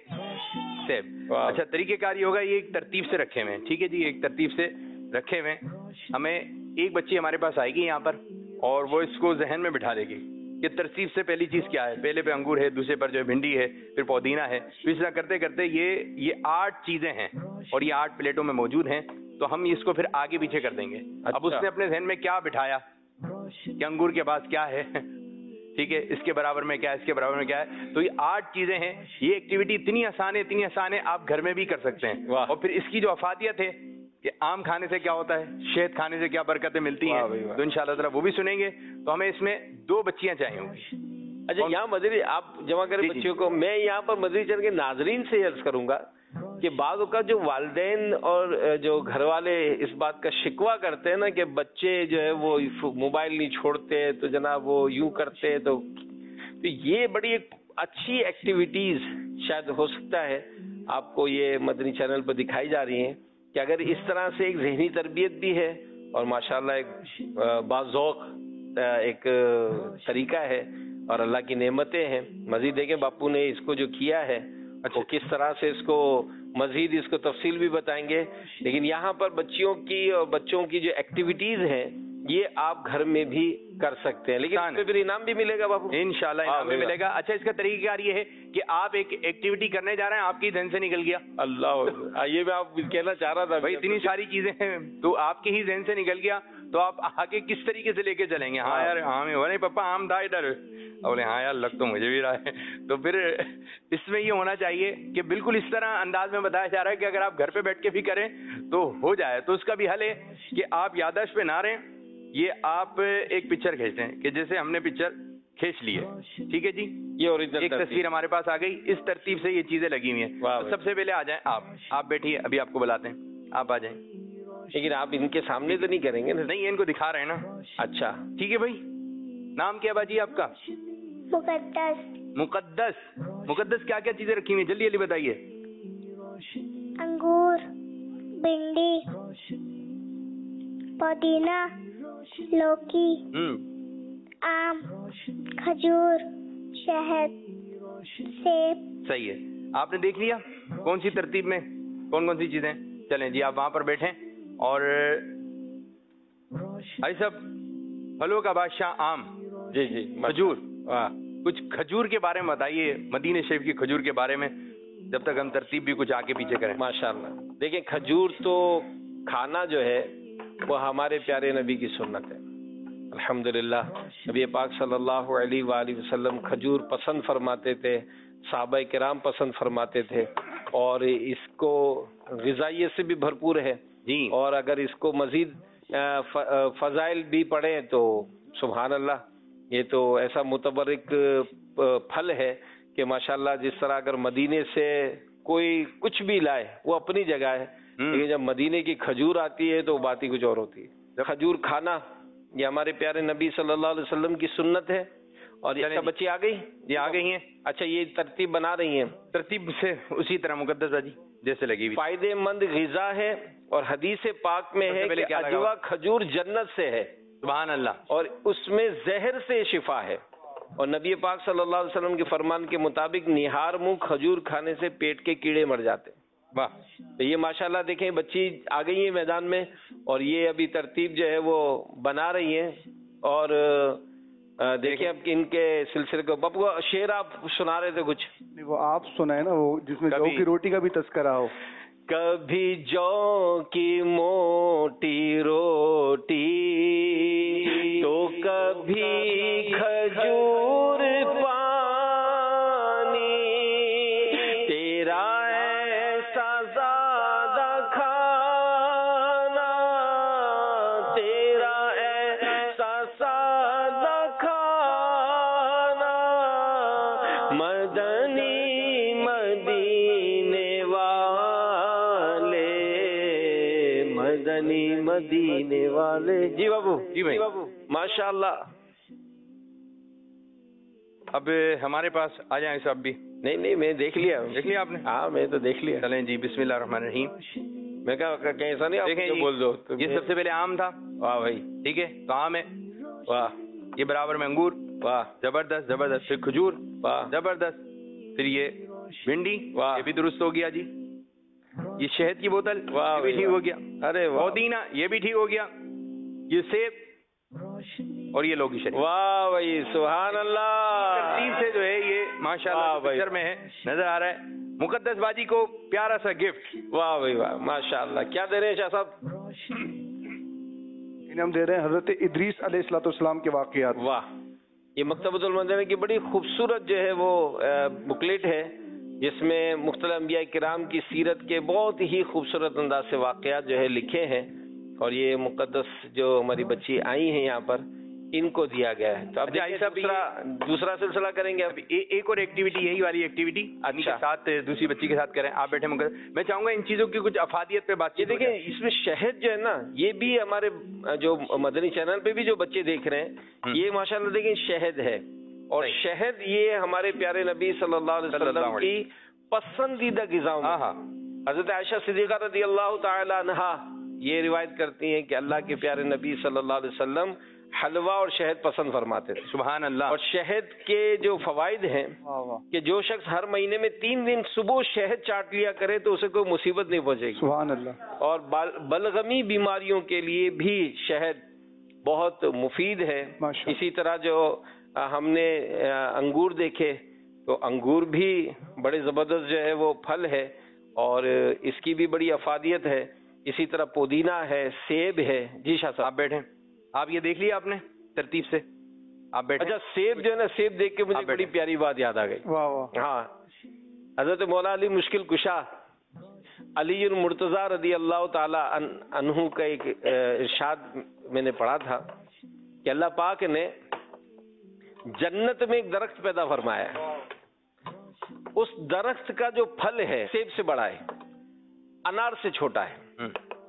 सेब। अच्छा, तरीकेकार ये होगा, ये एक तरतीब से रखे हुए हैं, ठीक है जी, एक तरतीब से रखे हुए हैं। हमें एक बच्ची हमारे पास आएगी यहाँ पर और वो इसको जहन में बिठा देगी कि तरतीब से पहली चीज क्या है। पहले पे अंगूर है, दूसरे पर जो है भिंडी है, फिर पुदीना है। फिर इस तरह करते करते ये ये आठ चीजें हैं और ये आठ प्लेटों में मौजूद हैं। तो हम इसको फिर आगे पीछे कर देंगे। अच्छा। अब उसने अपने जहन में क्या बिठाया कि अंगूर के पास क्या है, ठीक है, इसके बराबर में क्या है, इसके बराबर में क्या है। तो ये आठ चीजें हैं। ये एक्टिविटी इतनी आसान है, इतनी आसान है, आप घर में भी कर सकते हैं। और फिर इसकी जो अफादियत है कि आम खाने से क्या होता है, शहद खाने से क्या बरकतें मिलती हैं, तो इंशाअल्लाह ताला वो भी सुनेंगे। तो हमें इसमें दो बच्चियां चाहिए होंगी। अच्छा, यहाँ मदरी आप जमा करें बच्चियों को। मैं यहाँ पर मदरी चैनल के नाजरीन से अर्ज करूंगा कि बाज़ का जो वालिदैन और जो घर वाले इस बात का शिकवा करते हैं ना कि बच्चे जो है वो मोबाइल नहीं छोड़ते, तो जनाब वो यूं करते हैं, तो, तो ये बड़ी एक अच्छी एक्टिविटीज शायद हो सकता है आपको ये मदनी चैनल पर दिखाई जा रही हैं कि अगर इस तरह से एक जहनी तरबियत भी है और माशाल्लाह एक बाज़ौक़ एक तरीका है और अल्लाह की नेमतें हैं। मजीद देखें बापू ने इसको जो किया है, अच्छा, तो किस तरह से इसको मजीद इसको तफसील भी बताएंगे। लेकिन यहाँ पर बच्चियों की और बच्चों की जो एक्टिविटीज हैं ये आप घर में भी कर सकते हैं, लेकिन इसमें फिर इनाम भी मिलेगा बाबू, इंशाल्लाह इनाम भी मिलेगा। अच्छा, इसका तरीक़ाकार ये है कि आप एक एक्टिविटी करने जा रहे हैं, आपकी जहन से निकल गया, अल्लाह, ये मैं आप कहना चाह रहा था भाई, इतनी सारी चीजें हैं तो आपके ही जहन से निकल गया, तो आप आगे किस तरीके से लेके चलेंगे। हाँ यार, हाँ में नहीं पापा आम था इधर, बोले हाँ यार लग तो मुझे भी रहा है। तो फिर इसमें ये होना चाहिए कि बिल्कुल इस तरह अंदाज में बताया जा रहा है कि अगर आप घर पे बैठ के भी करें तो हो जाए। तो उसका भी हल है कि आप याददाश्त पे ना रहें, ये आप एक पिक्चर खींचते हैं कि जैसे हमने पिक्चर खींच ली है, ठीक है जी, ये ओरिजिनल एक तस्वीर हमारे पास आ गई। इस तरतीब से ये चीजें लगी हुई हैं। तो सबसे पहले आ जाएं आप आप बैठिए, अभी आपको बुलाते हैं, आप आ जाएं। लेकिन आप इनके सामने तो नहीं करेंगे ना? नहीं, इनको दिखा रहे हैं ना। अच्छा ठीक है भाई, नाम क्या बाजी आपका? मुकद्दस। मुकद्दस, मुकद्दस क्या क्या चीजें रखी हुई हैं, जल्दी जल्दी बताइए। अंगूर, भिंडी, पुदीना, लौकी, आम, खजूर, शहद, सेब। सही है, आपने देख लिया कौन सी तरतीब में कौन कौन सी चीजें। चलें जी, आप वहां पर बैठें और भाई साहब پھلوں کا بادشاہ آم. جی جی کھجور. واہ کچھ کھجور کے بارے میں بتائیے, مدینہ شریف کی کھجور کے بارے میں, جب تک ہم ترتیب بھی کچھ آگے پیچھے کریں. ماشاء اللہ. دیکھیں کھجور تو کھانا جو ہے وہ ہمارے پیارے نبی کی سنت ہے. الحمدللہ نبی پاک صلی اللہ علیہ وآلہ وسلم کھجور پسند فرماتے تھے, صحابہ کرام پسند فرماتے تھے, اور اس کو غذائیت سے بھی بھرپور ہے جی. اور اگر اس کو مزید فضائل بھی پڑھیں تو سبحان اللہ, یہ تو ایسا متبرک پھل ہے کہ ماشاءاللہ جس طرح اگر مدینے سے کوئی کچھ بھی لائے وہ اپنی جگہ ہے, لیکن جب مدینے کی کھجور آتی ہے تو بات ہی کچھ اور ہوتی ہے. کھجور کھانا یہ ہمارے پیارے نبی صلی اللہ علیہ وسلم کی سنت ہے. اور یہ بچی آ گئی, یہ آ گئی ہیں. اچھا یہ ترتیب بنا رہی ہیں, ترتیب سے اسی طرح مقدس جی جیسے لگی ہوئی. فائدے مند غذا ہے, اور حدیث پاک میں ہے کہ اجوا کھجور جنت سے ہے. سبحان اللہ. اور اس میں زہر سے شفا ہے, اور نبی پاک صلی اللہ علیہ وسلم کے فرمان کے مطابق نہار منہ کھجور کھانے سے پیٹ کے کیڑے مر جاتے. واہ. تو یہ ماشاءاللہ دیکھیں بچی آ گئی ہے میدان میں, اور یہ ابھی ترتیب جو ہے وہ بنا رہی ہیں. اور دیکھیں اب ان کے سلسلے کو بابو شعر آپ سنا رہے تھے کچھ, وہ آپ سنائے نا, وہ جس میں جو کی روٹی کا بھی تذکرہ ہو. کبھی جو کی موٹی روٹی تو کبھی کھجور پانی, تیرا ایسا زیادہ کھانا, تیرا ایسا سادہ کھانا, مدنی مدینے والے, مدنی مدینے والے. جی بابو, جی بھائی بابو ماشاء اللہ. اب ہمارے پاس آ جائیں صاحب بھی. نہیں نہیں میں دیکھ لیا. دیکھ لیا آپ نے؟ ہاں میں تو دیکھ لیا. چلیں جی, بسم اللہ الرحمن الرحیم. میں کہا کہیں ایسا نہیں دیکھیں آپ بول دو. یہ سب سے پہلے آم تھا. واہ بھائی, ٹھیک ہے, تو آم ہے. واہ. یہ برابر میں انگور. واہ زبردست زبردست. پھر کھجور. واہ زبردست. پھر یہ بھنڈی. واہ. یہ بھی درست ہو گیا جی. یہ شہد کی بوتل. واہ یہ بھی ٹھیک ہو گیا. ارے واہ. پودینہ یہ بھی ٹھیک ہو گیا. یہ سیب اور یہ لوکی شریف. واہ بھائی سبحان اللہ. ترتیب سے جو ہے یہ ماشاءاللہ پکچر میں ہے, نظر آ رہا ہے. مقدس باجی کو پیارا سا گفٹ. واہ بھائی واہ ماشاءاللہ. کیا دے رہے ہیں شاہ صاحب؟ انہیں ہم دے رہے ہیں حضرت ادریس علیہ الصلوۃ والسلام کے واقعات. واہ. یہ مکتبۃ المدینہ کی بڑی خوبصورت جو ہے وہ بکلیٹ ہے, جس میں مختلف انبیاء کرام کی سیرت کے بہت ہی خوبصورت انداز سے واقعات جو ہے لکھے ہیں, اور یہ مقدس جو ہماری بچی آئی ہیں یہاں پر ان کو دیا گیا ہے. تو اب دوسرا دوسرا سلسلہ کریں گے. اب ایک اور ایکٹیویٹی, یہی والی ایکٹیویٹی اچھا ساتھ دوسری بچی کے ساتھ کریں. آپ بیٹھے مقدس, میں چاہوں گا ان چیزوں کی کچھ افادیت پہ بات. یہ دیکھیں اس میں شہد جو ہے نا, یہ بھی ہمارے جو مدنی چینل پہ بھی جو بچے دیکھ رہے ہیں, یہ ماشاءاللہ دیکھیں شہد ہے, اور شہد یہ ہمارے پیارے نبی صلی اللہ علیہ وسلم کی پسندیدہ غذاؤں میں. حضرت عائشہ صدیقہ رضی اللہ تعالی عنہا یہ روایت کرتی ہیں کہ اللہ کے پیارے نبی صلی اللہ علیہ وسلم حلوہ اور شہد پسند فرماتے تھے. سبحان اللہ. اور شہد کے جو فوائد ہیں کہ جو شخص ہر مہینے میں تین دن صبح شہد چاٹ لیا کرے تو اسے کوئی مصیبت نہیں پہنچے گی. سبحان اللہ. اور بلغمی بیماریوں کے لیے بھی شہد بہت مفید ہے. اسی طرح جو ہم نے انگور دیکھے تو انگور بھی بڑے زبردست جو ہے وہ پھل ہے, اور اس کی بھی بڑی افادیت ہے. اسی طرح پودینہ ہے, سیب ہے. جی شاہ صاحب آپ بیٹھیں. آپ یہ دیکھ لیا آپ نے ترتیب سے؟ آپ بیٹھیں. اچھا سیب جو ہے نا, سیب دیکھ کے مجھے بڑی پیاری بات یاد آ گئی. واہ واہ. ہاں, حضرت مولا علی مشکل کشا علی المرتضیٰ رضی اللہ تعالی عنہ کا ایک ارشاد میں نے پڑھا تھا کہ اللہ پاک نے جنت میں ایک درخت پیدا فرمایا ہے. اس درخت کا جو پھل ہے سیب سے بڑا ہے, انار سے چھوٹا ہے,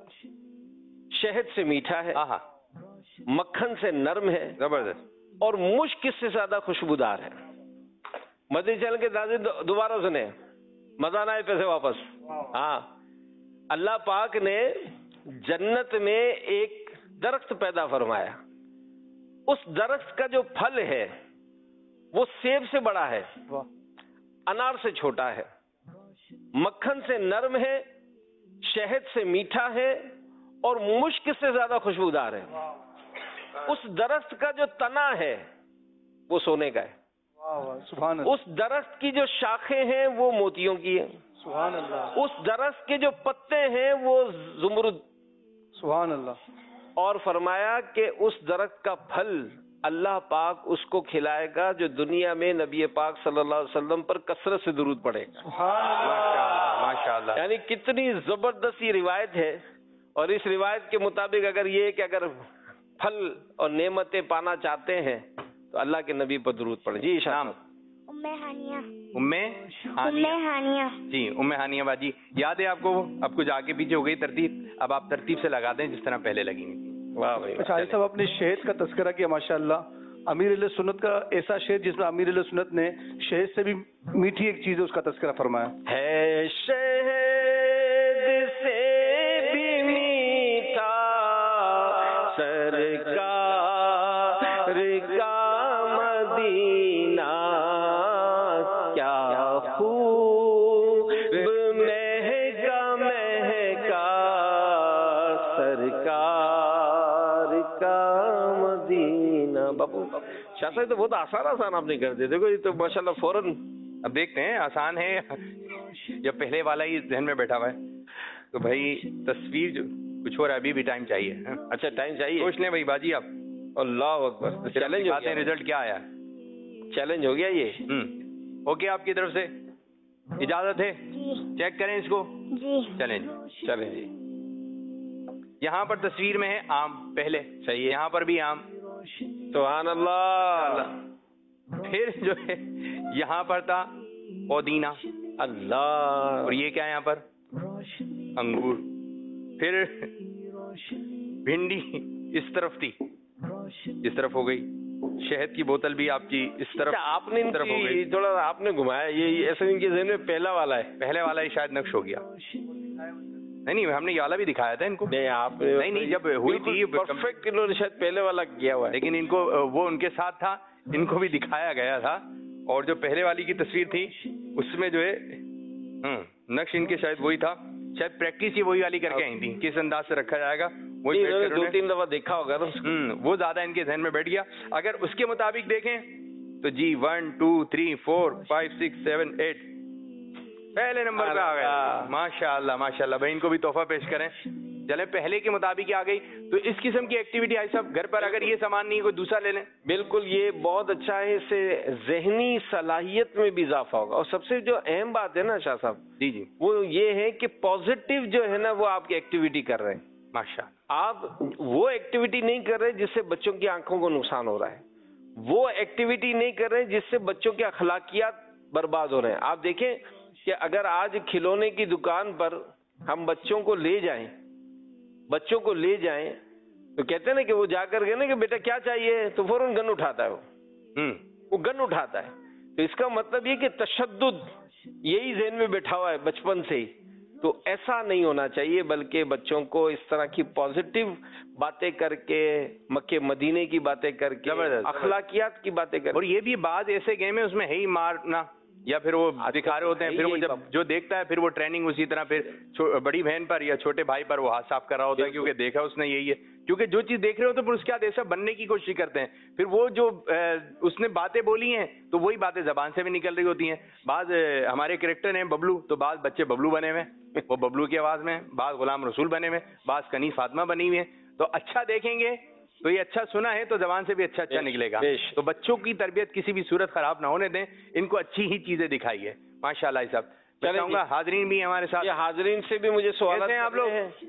شہد سے میٹھا ہے, مکھن سے نرم ہے, زبردست, اور مشک سے زیادہ خوشبودار ہے. مدنی چینل کے ناظرین دوبارہ سنیں, مزہ نہ آئے پیسے واپس. ہاں, اللہ پاک نے جنت میں ایک درخت پیدا فرمایا. اس درخت کا جو پھل ہے وہ سیب سے بڑا ہے, انار سے چھوٹا ہے, مکھن سے نرم ہے, شہد سے میٹھا ہے, اور مشک سے زیادہ خوشبودار ہے. اس درخت کا جو تنا ہے وہ سونے کا ہے. سبحان اللہ. اس درخت کی جو شاخیں ہیں وہ موتیوں کی ہیں. سبحان اللہ. اس درخت کے جو پتے ہیں وہ زمرد. سبحان اللہ. اور فرمایا کہ اس درخت کا پھل اللہ پاک اس کو کھلائے گا جو دنیا میں نبی پاک صلی اللہ علیہ وسلم پر کثرت سے درود پڑے گا. ماشاءاللہ. یعنی کتنی زبردست یہ روایت ہے. اور اس روایت کے مطابق اگر یہ کہ اگر پھل اور نعمتیں پانا چاہتے ہیں تو اللہ کے نبی پر درود پڑھیں. جی شام. ام ہانیہ. ام ام ہانیہ. جی ام ہانیہ باجی یاد ہے آپ کو؟ وہ اب کچھ آگے پیچھے ہو گئی ترتیب، اب آپ ترتیب سے لگا دیں جس طرح پہلے لگی ہوئی. واہ بھائی. اچھا علی صاحب آپ نے شہد کا تذکرہ کیا ماشاءاللہ. امیر علیہ سنت کا ایسا شہد جس میں امیر علیہ سنت نے شہد سے بھی میٹھی ایک چیز ہے اس کا تذکرہ فرمایا ہے. شہد سے بھی میٹھا سرکار کا مدینہ، کیا خوب مہکا مہکا سرکار کا مدینہ. بابو شاہ صاحب تو بہت آسان آسان آپ نے کر دیا. دیکھو یہ تو ماشاء اللہ فوراً. اب دیکھتے ہیں آسان ہے یا پہلے والا ہی ذہن میں بیٹھا ہوا ہے. تو بھائی تصویر جو کچھ ہو رہا ہے ابھی بھی ٹائم چاہیے. اچھا ٹائم چاہیے. سوچ لیں بھائی باجی آپ. اللہ اکبر. چیلنج ہو گیا. رزلٹ کیا آیا؟ چیلنج ہو گیا یہ. اوکے آپ کی طرف سے اجازت ہے؟ چیک کریں اس کو. جی چلیں جی. چلیں جی. یہاں پر تصویر میں ہے آم پہلے. صحیح ہے. یہاں پر بھی آم. سبحان اللہ. پھر جو ہے یہاں پر تھا پودینہ. اللہ. اور یہ کیا ہے یہاں پر؟ انگور. پھر بھنڈی اس طرف تھی، اس طرف ہو گئی. شہد کی بوتل بھی آپ کی اس طرف. آپ نے طرف ہو گئی. تھوڑا آپ نے گھمایا یہ ایسے ان کے ذہن میں پہلا والا ہے. پہلے والا ہی شاید نقش ہو گیا. نہیں نہیں ہم نے یہ والا بھی دکھایا تھا ان کو. نہیں آپ نہیں نہیں جب ہوئی تھی پرفیکٹ انہوں نے شاید پہلے والا کیا ہوا ہے. لیکن ان کو وہ ان کے ساتھ تھا، ان کو بھی دکھایا گیا تھا. اور جو پہلے والی کی تصویر تھی اس میں جو ہے نقش ان کے شاید وہی تھا. شاید پریکٹس ہی وہی والی کر کے آئی تھی کس انداز سے رکھا جائے گا. وہی دو تین دفعہ دیکھا ہوگا نا. وہ زیادہ ان کے ذہن میں بیٹھ گیا. اگر اس کے مطابق دیکھیں تو جی one two three four five six seven eight پہلے نمبر پہ آ گیا. ماشاء اللہ ماشاء اللہ. بھائی ان کو بھی تحفہ پیش کریں. چلے پہلے کے مطابق آ گئی. تو اس قسم کی ایکٹیویٹی آئی صاحب گھر پر اگر یہ سامان نہیں کوئی دوسرا لے لیں. بالکل یہ بہت اچھا ہے. اس سے ذہنی صلاحیت میں بھی اضافہ ہوگا. اور سب سے جو اہم بات ہے نا شاہ صاحب جی جی وہ یہ ہے کہ پازیٹیو جو ہے نا وہ آپ کی ایکٹیویٹی کر رہے ہیں. ماشاء آپ وہ ایکٹیویٹی نہیں کر رہے جس سے بچوں کی آنکھوں کو نقصان ہو رہا ہے. وہ ایکٹیویٹی نہیں کر رہے جس سے بچوں کے اخلاقیات برباد ہو رہے ہیں. آپ دیکھیں کہ اگر آج کھلونے کی دکان پر ہم بچوں کو لے جائیں بچوں کو لے جائیں تو کہتے ہیں نا کہ وہ جا کر کے نا کہ بیٹا کیا چاہیے تو فوراً گن اٹھاتا ہے. وہ وہ گن اٹھاتا ہے. تو اس کا مطلب یہ کہ تشدد یہی ذہن میں بیٹھا ہوا ہے بچپن سے ہی. تو ایسا نہیں ہونا چاہیے بلکہ بچوں کو اس طرح کی پازیٹیو باتیں کر کے مکے مدینے کی باتیں کر کے اخلاقیات کی باتیں کر. اور یہ بھی بعض ایسے گیم ہے اس میں ہے ہی مارنا یا پھر وہ دکھا رہے ہوتے ہیں. پھر وہ جب جو دیکھتا ہے پھر وہ ٹریننگ اسی طرح پھر بڑی بہن پر یا چھوٹے بھائی پر وہ ہاتھ صاف کر رہا ہوتا ہے کیونکہ دیکھا اس نے یہی ہے. کیونکہ جو چیز دیکھ رہے ہوتے ہیں پھر اس کے بعد ایسا بننے کی کوشش کرتے ہیں. پھر وہ جو اس نے باتیں بولی ہیں تو وہی باتیں زبان سے بھی نکل رہی ہوتی ہیں. بعض ہمارے کریکٹر ہیں ببلو تو بعض بچے ببلو بنے ہوئے وہ ببلو کی آواز میں. بعض غلام رسول بنے ہوئے بعض کنیز فاطمہ بنی ہوئی ہیں. تو اچھا دیکھیں گے تو یہ اچھا سنا ہے تو زبان سے بھی اچھا اچھا نکلے گا. تو بچوں کی تربیت کسی بھی صورت خراب نہ ہونے دیں. ان کو اچھی ہی چیزیں دکھائیے. ماشاء اللہ صاحب. میں چاہوں گا حاضرین بھی ہمارے ساتھ. حاضرین سے بھی مجھے سوالات ہیں آپ لوگ.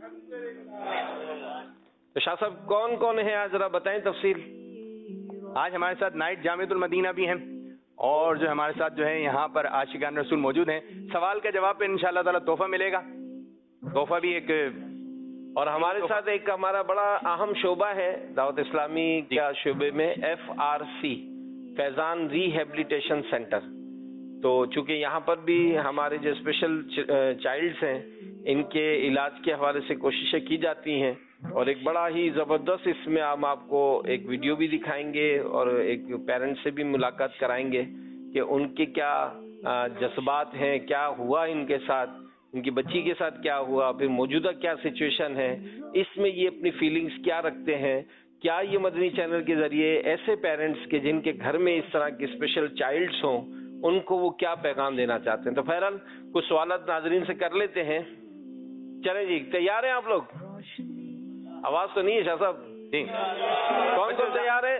تو شاہ صاحب کون کون ہے آج ذرا بتائیں تفصیل. آج ہمارے ساتھ نائٹ جامعۃ المدینہ بھی ہیں اور جو ہمارے ساتھ جو ہے یہاں پر عاشقان رسول موجود ہیں. سوال کا جواب پہ انشاءاللہ تعالی تحفہ ملے گا. تحفہ بھی ایک. اور ہمارے ساتھ ایک ہمارا بڑا اہم شعبہ ہے دعوت اسلامی کے شعبے میں F R C Faizan rehabilitation centre. تو چونکہ یہاں پر بھی ہمارے جو اسپیشل چائلڈس ہیں ان کے علاج کے حوالے سے کوششیں کی جاتی ہیں. اور ایک بڑا ہی زبردست اس میں ہم آپ کو ایک ویڈیو بھی دکھائیں گے اور ایک پیرنٹ سے بھی ملاقات کرائیں گے کہ ان کے کیا جذبات ہیں, کیا ہوا ان کے ساتھ, ان کی بچی کے ساتھ کیا ہوا, پھر موجودہ کیا سچویشن ہے, اس میں یہ اپنی فیلنگز کیا رکھتے ہیں, کیا یہ مدنی چینل کے ذریعے ایسے پیرنٹس کے جن کے گھر میں اس طرح کے اسپیشل چائلڈس ہوں ان کو وہ کیا پیغام دینا چاہتے ہیں. تو بہرحال کچھ سوالات ناظرین سے کر لیتے ہیں. چلیں جی, تیار ہیں آپ لوگ؟ آواز تو نہیں ہے شاہ صاحب جی, کون کون تیار ہے؟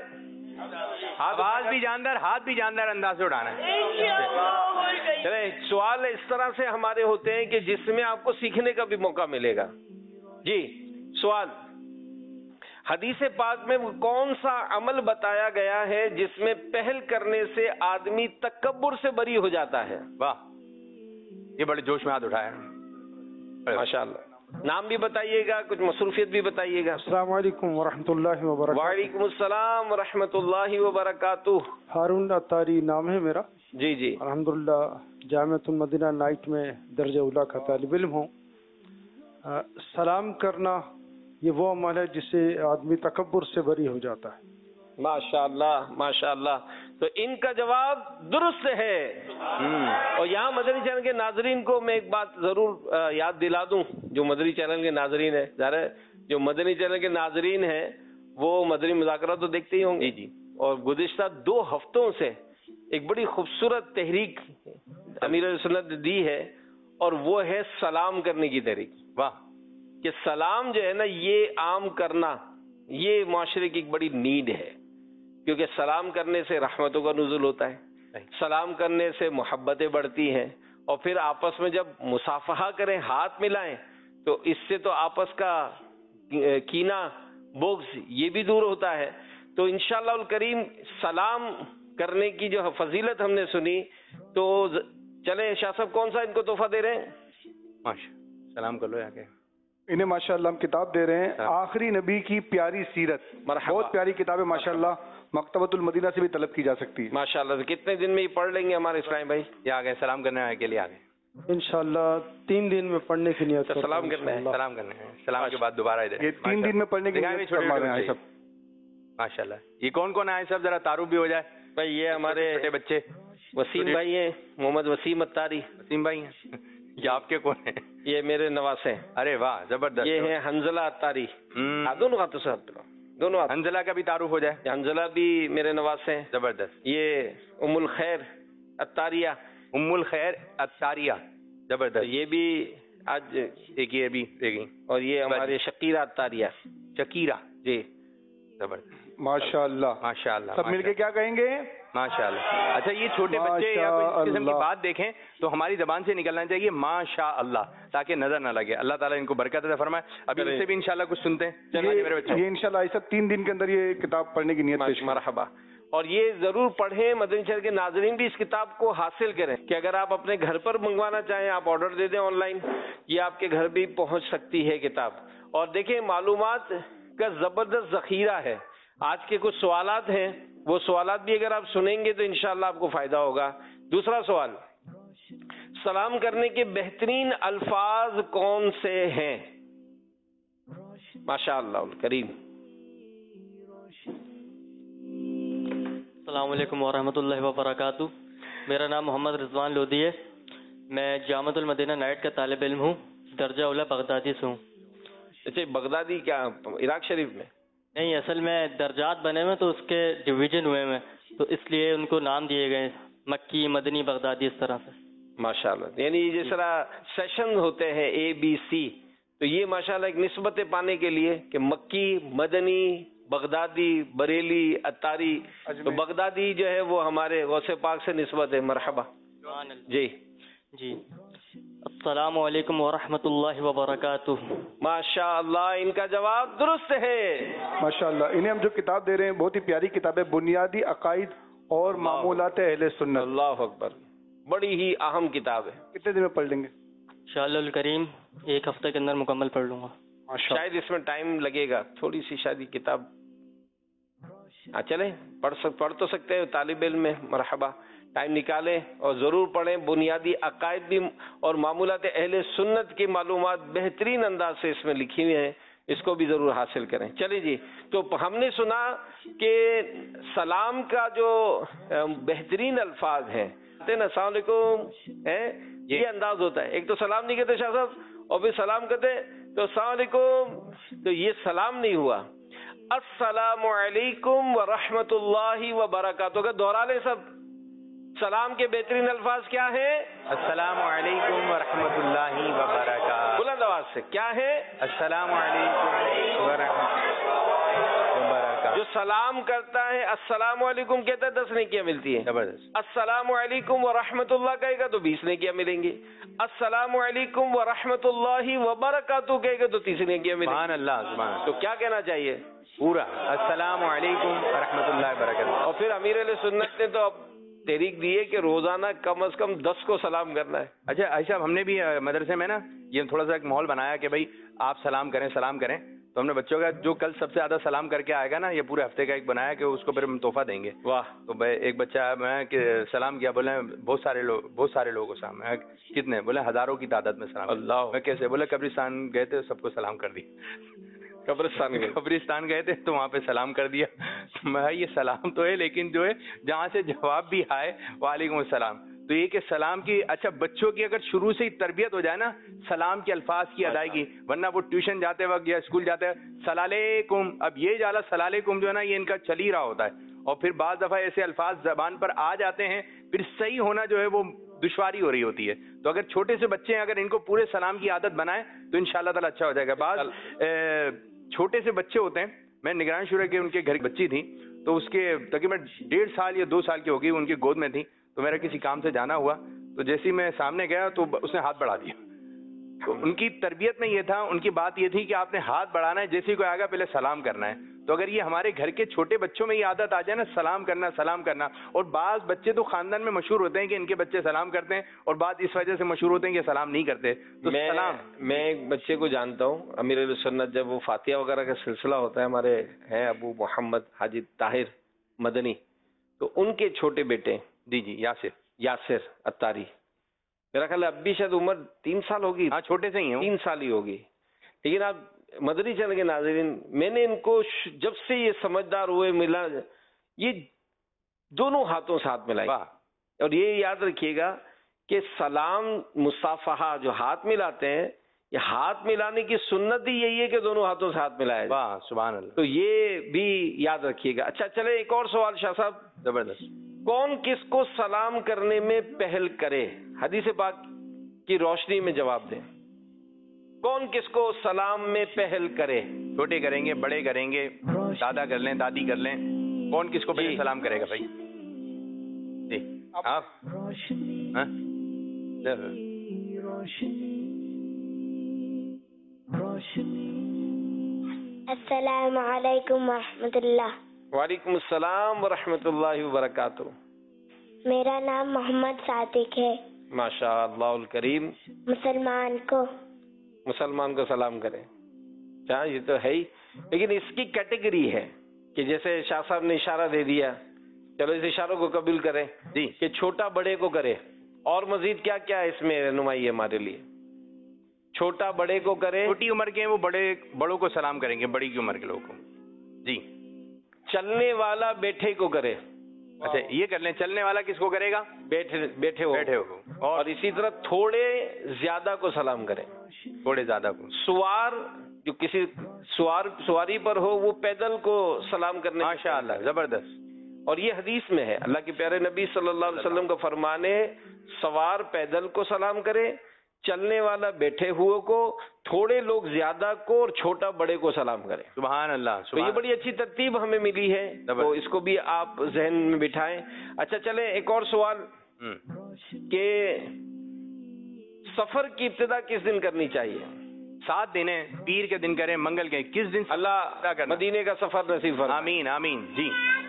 آواز بھی جاندار, ہاتھ بھی جاندار انداز سے اڑانا ہے. چلیں, سوال اس طرح سے ہمارے ہوتے ہیں کہ جس میں آپ کو سیکھنے کا بھی موقع ملے گا. جی سوال, حدیث پاک میں وہ کون سا عمل بتایا گیا ہے جس میں پہل کرنے سے آدمی تکبر سے بری ہو جاتا ہے؟ واہ, یہ بڑے جوش میں ہاتھ اٹھایا. ماشاءاللہ. نام بھی بتائیے گا, کچھ مصروفیت بھی بتائیے گا. السلام علیکم ورحمۃ اللہ وبرکاتہ. وعلیکم السلام ورحمۃ اللہ وبرکاتہ. ہارون اتاری نام ہے میرا. جی جی, الحمدللہ جامعۃ المدینہ نائٹ میں درجہ اولیٰ کا طالب علم ہوں. سلام کرنا یہ وہ عمل ہے جس سے آدمی تکبر سے بری ہو جاتا ہے. ماشاءاللہ ماشاءاللہ. تو ان کا جواب درست ہے. اور یہاں مدنی چینل کے ناظرین کو میں ایک بات ضرور یاد دلا دوں, جو مدنی چینل کے ناظرین ہیں, ظاہر ہے جو مدنی چینل کے ناظرین ہیں وہ مدنی مذاکرات تو دیکھتے ہی ہوں گے. جی, اور گزشتہ دو ہفتوں سے ایک بڑی خوبصورت تحریک امیر سنت دی ہے, اور وہ ہے سلام کرنے کی تحریک. واہ, کہ سلام جو ہے نا یہ عام کرنا, یہ معاشرے کی ایک بڑی نیڈ ہے, کیونکہ سلام کرنے سے رحمتوں کا نزول ہوتا ہے, سلام کرنے سے محبتیں بڑھتی ہیں, اور پھر آپس میں جب مصافحہ کریں, ہاتھ ملائیں, تو اس سے تو آپس کا کینہ بغض یہ بھی دور ہوتا ہے. تو انشاءاللہ الکریم سلام کرنے کی جو فضیلت ہم نے سنی, تو چلیں شاہ صاحب کون سا ان کو تحفہ دے رہے ہیں؟ ماشاء سلام کر لو یہاں کے. انہیں ماشاءاللہ ہم کتاب دے رہے ہیں آخری نبی کی پیاری سیرت. بہت پیاری کتاب ہے ماشاءاللہ, مکتبۃ المدینہ سے بھی طلب کی جا سکتی ہے ماشاءاللہ. کتنے دن میں یہ پڑھ لیں گے ہمارے اسلام بھائی؟ یہ آ گئے سلام کرنے کے لیے, آ گئے انشاءاللہ تین دن میں پڑھنے کی نیت. سلام کرنا ہے, سلام کرنے ہیں, سلام کے بعد دوبارہ ادھر یہ تین دن میں پڑھنے کی نیت فرما رہے ہیں سب. ماشاءاللہ. یہ کون کون آئے سب, ذرا تعارف بھی ہو جائے بھائی. یہ ہمارے چھوٹے بچے وسیم بھائی ہیں, محمد وسیم اتاری. وسیم بھائی ہیں, یہ آپ کے کون ہیں؟ یہ میرے نواز ہیں. ارے واہ, زبردست. یہ ہیں حنزلہ اتاری. دونوں ہاتھوں سے دونوں ہاتھ. حنزلہ کا بھی تعارف ہو جائے. حنزلہ بھی میرے نواز ہیں. زبردست. یہ ام الخیر اتاریہ. ام الخیر اتاریہ, زبردست. یہ بھی آج ایک یہ بھی ایک. اور یہ ہمارے شکیرہ اتاریہ. شکیرہ, جی زبردست. ماشاءاللہ ماشاءاللہ. سب مل کے کیا کہیں گے؟ ماشاءاللہ. اچھا, یہ چھوٹے بچے یا کوئی اس قسم کی بات دیکھیں تو ہماری زبان سے نکلنا چاہیے ماشاء اللہ, تاکہ نظر نہ لگے. اللہ تعالیٰ ان کو برکت عطا فرمائے. ابھی ان سے بھی انشاءاللہ کچھ سنتے ہیں. میرے بچے یہ انشاءاللہ ایسا تین دن کے اندر یہ کتاب پڑھنے کی نیت پیش. مرحبا. اور یہ ضرور پڑھیں, مدنی چینل کے ناظرین بھی اس کتاب کو حاصل کریں, کہ اگر آپ اپنے گھر پر منگوانا چاہیں آپ آرڈر دے دیں آن لائن, یہ آپ کے گھر بھی پہنچ سکتی ہے کتاب. اور دیکھیں معلومات کا زبردست ذخیرہ ہے. آج کے کچھ سوالات ہیں, وہ سوالات بھی اگر آپ سنیں گے تو انشاءاللہ آپ کو فائدہ ہوگا. دوسرا سوال, سلام کرنے کے بہترین الفاظ کون سے ہیں؟ ماشاءاللہ الکریم. السلام علیکم ورحمۃ اللہ وبرکاتہ. میرا نام محمد رضوان لودھی ہے. میں جامعۃ المدینہ نائٹ کا طالب علم ہوں, درجہ اولیٰ بغدادی سے ہوں. اچھا, بغدادی کیا عراق شریف میں؟ نہیں, اصل میں درجات بنے ہوئے تو اس کے ڈویژن ہوئے ہیں, تو اس لیے ان کو نام دیے گئے مکی, مدنی, بغدادی, اس طرح سے. ماشاءاللہ. یعنی جس طرح سیشن ہوتے ہیں اے بی سی, تو یہ ماشاءاللہ ایک نسبتیں پانے کے لیے کہ مکی, مدنی, بغدادی, بریلی, اتاری. تو بغدادی جو ہے وہ ہمارے غوث پاک سے نسبت ہے. مرحبا. جی جی. السلام علیکم ورحمۃ اللہ وبرکاتہ. ماشاءاللہ, ان کا جواب درست ہے. ماشاءاللہ. انہیں ہم جو کتاب دے رہے ہیں بہت ہی پیاری کتاب ہے, بنیادی عقائد اور معمولات اہل سنت. اللہ اکبر, بڑی ہی اہم کتاب ہے. کتنے دن میں پڑھ لیں گے؟ انشاءاللہ الکریم ایک ہفتے کے اندر مکمل پڑھ لوں گا. شاید اس میں ٹائم لگے گا تھوڑی سی, شادی کتاب. ہاں چلیں, پڑھ سک پڑھ تو سکتے ہیں طالب علم میں. مرحبا, ٹائم نکالیں اور ضرور پڑھیں. بنیادی عقائد بھی اور معمولات اہل سنت کی معلومات بہترین انداز سے اس میں لکھی ہوئی ہیں, اس کو بھی ضرور حاصل کریں. چلیں جی, تو ہم نے سنا کہ سلام کا جو بہترین الفاظ ہیں, السلام علیکم ہے, یہ انداز ہوتا ہے. ایک تو سلام نہیں کہتے شاہ صاحب, اور پھر سلام کہتے تو السلام علیکم, تو یہ سلام نہیں ہوا. السلام علیکم ورحمۃ اللہ وبرکاتہ کا دوہرا لیں سب. سلام کے بہترین الفاظ کیا ہیں؟ السلام علیکم ورحمۃ اللہ وبرکاتہ. بلند آواز سے کیا ہے؟ السلام علیکم ورحمۃ اللہ وبرکاتہ. جو سلام کرتا ہے السلام علیکم کہتا ہے دس نیکیاں ملتی ہیں. زبردست. السلام علیکم ورحمۃ اللہ کہے گا تو بیس نیکیاں ملیں گی. السلام علیکم ورحمۃ اللہ وبرکاتہ کہے گا تو تیس نیکیاں ملیں گی. سبحان اللہ سبحان اللہ. تو کیا کہنا چاہیے؟ پورا السلام علیکم ورحمۃ اللہ وبرکاتہ. اور پھر امیر علیہ سنت نے تو اب تحریک دی ہے کہ روزانہ کم از کم دس کو سلام کرنا ہے. اچھا ایسا ہم نے بھی مدرسے میں نا یہ تھوڑا سا ایک ماحول بنایا کہ بھائی آپ سلام کریں سلام کریں. تو ہم نے بچوں کا جو کل سب سے زیادہ سلام کر کے آئے گا نا یہ پورے ہفتے کا ایک بنایا کہ اس کو پھر ہم تحفہ دیں گے. واہ. تو بھائی ایک بچہ میں کہ سلام کیا بولے بہت سارے لوگ بہت سارے لوگوں کو سلام. میں کتنے بولے ہزاروں کی تعداد میں سلام. اللہ. میں کیسے بولے قبرستان گئے تھے سب کو سلام کر دی. قبرستان گئے قبرستان گئے تھے تو وہاں پہ سلام کر دیا. میں یہ سلام تو ہے لیکن جو ہے جہاں سے جواب بھی آئے وعلیکم السلام. تو یہ کہ سلام کی اچھا بچوں کی اگر شروع سے ہی تربیت ہو جائے نا سلام کے الفاظ کی ادائیگی, ورنہ وہ ٹیوشن جاتے وقت یا اسکول جاتے وقت سلالیکم, اب یہ جالا سلالیکم جو ہے نا یہ ان کا چل ہی رہا ہوتا ہے. اور پھر بعض دفعہ ایسے الفاظ زبان پر آ جاتے ہیں پھر صحیح ہونا جو ہے وہ دشواری ہو رہی ہوتی ہے. تو اگر چھوٹے سے بچے ہیں اگر ان کو پورے سلام کی عادت بنائیں تو ان شاء اللہ تعالیٰ اچھا ہو جائے گا. بعض چھوٹے سے بچے ہوتے ہیں, میں نگران شورا کے ان کے گھر بچی تھی تو اس کے تقریباً ڈیڑھ سال یا دو سال کی ہوگی ان کی گود میں تھی. تو میرا کسی کام سے جانا ہوا تو جیسے ہی میں سامنے گیا تو اس نے ہاتھ بڑھا دیا. تو ان کی تربیت میں یہ تھا, ان کی بات یہ تھی کہ آپ نے ہاتھ بڑھانا ہے, جیسے ہی کوئی آگا پہلے سلام کرنا ہے. تو اگر یہ ہمارے گھر کے چھوٹے بچوں میں یہ عادت آ جائے نا سلام کرنا سلام کرنا, اور بعض بچے تو خاندان میں مشہور ہوتے ہیں کہ ان کے بچے سلام کرتے ہیں اور بعض اس وجہ سے مشہور ہوتے ہیں کہ سلام نہیں کرتے. تو میں سلام میں ایک بچے کو جانتا ہوں امیر علیہ سنت, جب وہ فاتحہ وغیرہ کا سلسلہ ہوتا ہے, ہمارے ہیں ابو محمد حاجی طاہر مدنی, تو ان کے چھوٹے بیٹے جی جی یاسر یاسر اتاری, میرا خیال ہے اب بھی شاید عمر تین سال ہوگی. ہاں چھوٹے سے ہی ہیں, تین سال ہی ہوگی. لیکن آپ مدنی چینل کے ناظرین, میں نے ان کو جب سے یہ سمجھدار ہوئے ملا یہ دونوں ہاتھوں سے ہاتھ ملائے. اور یہ یاد رکھیے گا کہ سلام مصافحہ جو ہاتھ ملاتے ہیں یہ ہاتھ ملانے کی سنت ہی یہی ہے کہ دونوں ہاتھوں سے ہاتھ ملائے. واہ سبحان اللہ. تو یہ بھی یاد رکھیے گا. اچھا چلے ایک اور سوال شاہ صاحب. زبردست. کون کس کو سلام کرنے میں پہل کرے, حدیث پاک کی روشنی میں جواب دیں. کون کس کو سلام میں پہل کرے؟ چھوٹے کریں گے, بڑے کریں گے, دادا کر لیں, دادی کر لیں, کون کس کو پہلے سلام کرے گا بھائی؟ جی آپ. ہاں السلام علیکم ورحمۃ اللہ. وعلیکم السلام ورحمۃ اللہ وبرکاتہ. میرا نام محمد صادق ہے. ماشاء اللہ الکریم. مسلمان کو مسلمان کو سلام کریں. ہاں یہ تو ہے ہی, لیکن اس کی کیٹیگری ہے کہ جیسے شاہ صاحب نے اشارہ دے دیا, چلو اس اشاروں کو قبول کریں جی کہ چھوٹا بڑے کو کرے. اور مزید کیا کیا اس میں رہنمائی ہے ہمارے لیے؟ چھوٹا بڑے کو کرے, چھوٹی عمر کے وہ بڑے بڑوں کو سلام کریں گے, بڑی کی عمر کے لوگوں کو. جی. چلنے والا بیٹھے کو کرے. اچھا یہ کر لیں, چلنے والا کس کو کرے گا؟ بیٹھے بیٹھے ہو بیٹھے ہو. اور اسی طرح تھوڑے زیادہ کو سلام کریں. تھوڑے زیادہ کو. سوار جو کسی سوار سواری پر ہو وہ پیدل کو سلام کرنے. ماشاء اللہ زبردست. اور یہ حدیث میں ہے, اللہ کے پیارے نبی صلی اللہ علیہ وسلم کا فرمان ہے سوار پیدل کو سلام کرے, چلنے والا بیٹھے ہوئے کو, تھوڑے لوگ زیادہ کو, اور چھوٹا بڑے کو سلام کریں. سبحان اللہ. تو یہ بڑی اچھی ترتیب ہمیں ملی ہے, تو اس کو بھی آپ ذہن میں بٹھائیں. اچھا چلیں ایک اور سوال کہ سفر کی ابتدا کس دن کرنی چاہیے؟ سات دن ہیں, پیر کے دن کریں, منگل کے, کس دن اللہ مدینے کا سفر نصیب فرمائے. آمین آمین. جی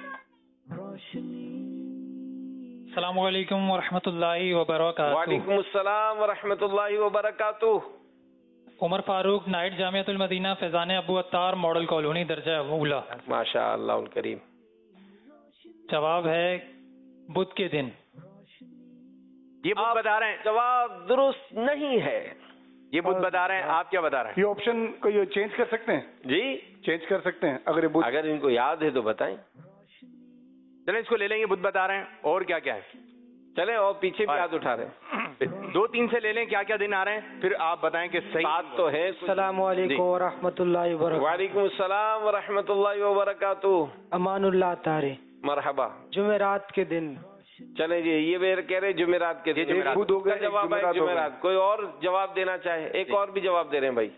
السلام علیکم ورحمۃ اللہ وبرکاتہ. وعلیکم السلام ورحمۃ اللہ وبرکاتہ. عمر فاروق, نائٹ جامعۃ المدینہ, فیضان ابو عطار, ماڈل کالونی, درجہ اولا. ماشاء اللہ الکریم. جواب ہے بدھ کے دن. یہ بدھ بتا رہے ہیں. جواب درست نہیں ہے. یہ بدھ بتا رہے ہیں, آپ کیا بتا رہے ہیں؟ یہ آپشن کو یہ چینج کر سکتے ہیں؟ جی چینج کر سکتے ہیں اگر یہ اگر ان کو یاد ہے تو بتائیں. چلیں اس کو لے لیں گے, بدھ بتا رہے ہیں. اور کیا کیا ہے؟ چلیں اور پیچھے بھی ہاتھ اٹھا رہے ہیں. دو تین سے لے لیں کیا کیا دن آ رہے ہیں، پھر آپ بتائیں کہ صحیح سات تو ہے. السلام علیکم ورحمۃ اللہ وبرکاتہ. وعلیکم السلام ورحمۃ اللہ وبرکاتہ. امان اللہ طارے. مرحبا. جمعرات کے دن. چلیں جی، یہ بیر کہہ رہے جمعرات کے دن. خود ہو گئے جواب ہے جمعرات. کوئی اور جواب دینا چاہے؟ ایک اور بھی جواب دے رہے ہیں بھائی.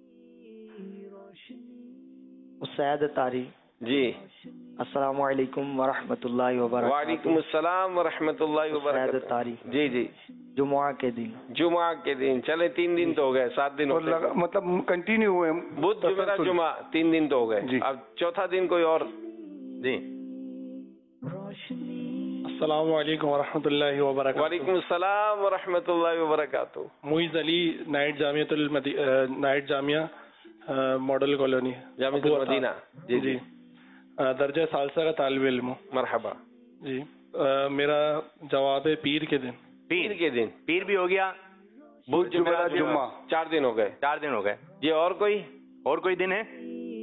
اسید طاری. جی السلام علیکم ورحمۃ اللہ وبرکاتہ. وعلیکم السلام ورحمۃ اللہ وبرکاتہ. طاری. جی جی جمعہ کے دن. جمعہ کے دن. چلے تین دن تو ہو گئے، سات دن ہو گئے، مطلب کنٹینیو ہوئے. بدھ جمعرات جمعہ تین دن تو ہو گئے. اب چوتھا دن کوئی اور. جی السلام علیکم ورحمۃ اللہ وبرکاتہ. وعلیکم السلام ورحمۃ اللہ وبرکاتہ. معیز علی، نائٹ جامعۃ المدی نائٹ جامعہ ماڈل کالونی جامعۃ المدینہ. جی جی درجہ ثالثہ کا طالب علم ہوں. مرحبا. جی میرا جواب ہے پیر کے دن. پیر کے دن. پیر بھی ہو گیا، بدھ جمعرات جمعہ چار دن ہو گئے. چار دن ہو گئے. جی اور کوئی اور کوئی دن ہے؟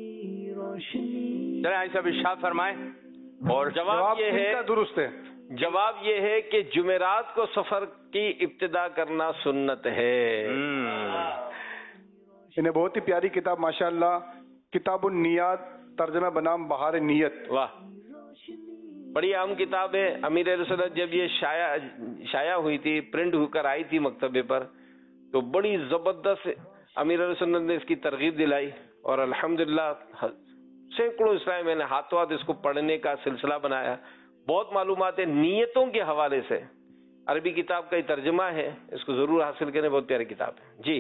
چلے آج سب ارشاد فرمائیں. اور جواب یہ ہے درست ہے. جواب یہ ہے کہ جمعرات کو سفر کی ابتدا کرنا سنت ہے. انہیں بہت ہی پیاری کتاب ماشاءاللہ، کتاب النیات، ترجمہ بنام بہار نیت. واہ، بڑی اہم کتاب ہے. امیر اہل سنت جب یہ شائع شائع ہوئی تھی، پرنٹ ہو کر آئی تھی مکتبے پر، تو بڑی زبردست امیر اہل سنت نے اس کی ترغیب دلائی، اور الحمدللہ سینکڑوں اسلام میں نے ہاتھوں ہاتھ اس کو پڑھنے کا سلسلہ بنایا. بہت معلومات ہیں نیتوں کے حوالے سے. عربی کتاب کا یہ ترجمہ ہے، اس کو ضرور حاصل کریں، بہت پیاری کتاب ہے. جی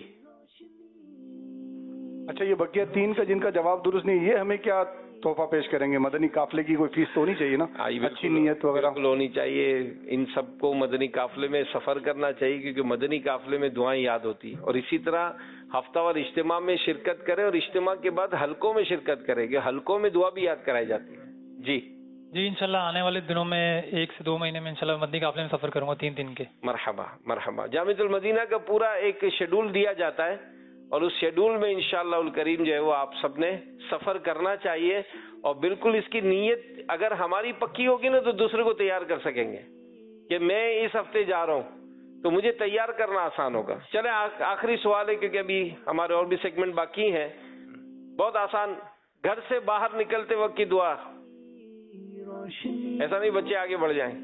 اچھا، یہ بقیہ تین کا جن کا جواب درست نہیں، یہ ہمیں کیا تحفہ پیش کریں گے؟ مدنی قافلے کی کوئی فیس تو ہونی چاہیے نا، اچھی نیت وغیرہ ہونی چاہیے. ان سب کو مدنی قافلے میں سفر کرنا چاہیے، کیونکہ مدنی قافلے میں دعائیں یاد ہوتی. اور اسی طرح ہفتہ وار اجتماع میں شرکت کریں، اور اجتماع کے بعد حلقوں میں شرکت کریں کہ حلقوں میں دعا بھی یاد کرائی جاتی ہے. جی جی انشاءاللہ آنے والے دنوں میں ایک سے دو مہینے میں انشاءاللہ مدنی قافلے میں سفر کروں گا، تین دن کے. مرحبا مرحبا. جامعۃ المدینہ کا پورا ایک شیڈول دیا جاتا ہے، اور اس شیڈول میں انشاءاللہ الکریم جو ہے وہ آپ سب نے سفر کرنا چاہیے. اور بالکل اس کی نیت اگر ہماری پکی ہوگی نا تو دوسرے کو تیار کر سکیں گے کہ میں اس ہفتے جا رہا ہوں، تو مجھے تیار کرنا آسان ہوگا. چلیں آخری سوال ہے، کیونکہ ابھی ہمارے اور بھی سیگمنٹ باقی ہیں. بہت آسان. گھر سے باہر نکلتے وقت کی دعا. ایسا نہیں بچے آگے بڑھ جائیں.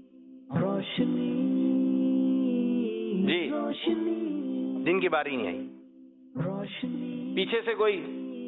جی دن کی باری نہیں آئی. پیچھے سے کوئی.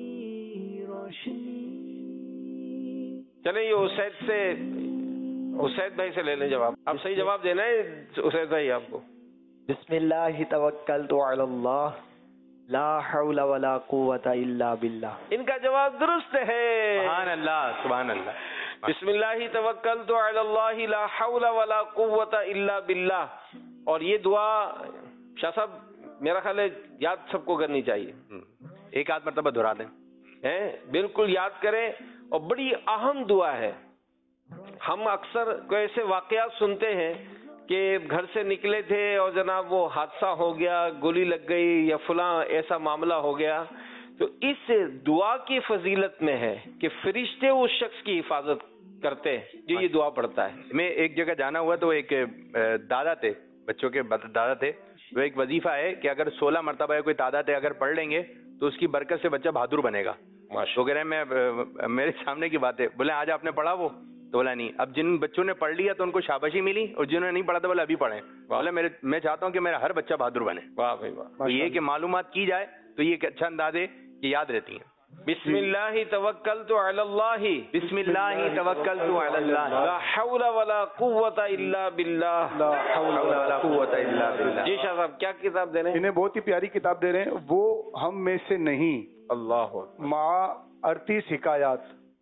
چلیں یہ اسید سے اسید بھائی سے لے لیں جواب. اب صحیح جواب دینا ہے اسید بھائی آپ کو. بسم اللہ توکلت علی اللہ لا حول ولا قوت الا باللہ. ان کا جواب درست ہے. سبحان اللہ سبحان اللہ. بسم اللہ توکلت علی اللہ لا حول ولا قوت الا باللہ. اور یہ دعا شاہ صاحب میرا خیال ہے یاد سب کو کرنی چاہیے. ایک آدھ مرتبہ دہرا دیں. بالکل یاد کریں، اور بڑی اہم دعا ہے. ہم اکثر کوئی ایسے واقعات سنتے ہیں کہ گھر سے نکلے تھے اور جناب وہ حادثہ ہو گیا، گولی لگ گئی، یا فلاں ایسا معاملہ ہو گیا. تو اس دعا کی فضیلت میں ہے کہ فرشتے اس شخص کی حفاظت کرتے ہیں جو یہ دعا پڑھتا ہے. میں ایک جگہ جانا ہوا تو ایک دادا تھے، بچوں کے دادا تھے، وہ ایک وظیفہ ہے کہ اگر سولہ مرتبہ کوئی تعداد ہے اگر پڑھ لیں گے تو اس کی برکت سے بچہ بہادر بنے گا. وہ کہہ رہے ہیں میں میرے سامنے کی بات ہے، بولے آج آپ نے پڑھا وہ؟ تو بولا نہیں. اب جن بچوں نے پڑھ لیا تو ان کو شاباشی ملی، اور جنہوں نے نہیں پڑھا تو بولے ابھی پڑھیں. بولے میرے میں چاہتا ہوں کہ میرا ہر بچہ بہادر بنے. واہ بھائی واہ. یہ کہ معلومات کی جائے تو یہ ایک اچھا انداز ہے کہ یاد رہتی ہیں. بسم اللہ توکلت علی اللہ بسم اللہ توکلت علی اللہ لا حول ولا قوت الا باللہ لا حول ولا قوت الا باللہ. جی شاہ صاحب کیا کتاب دے رہے ہیں؟ انہیں بہت ہی پیاری کتاب دے رہے ہیں، وہ ہم میں سے نہیں. اللہ مع اڑتیس حکایات.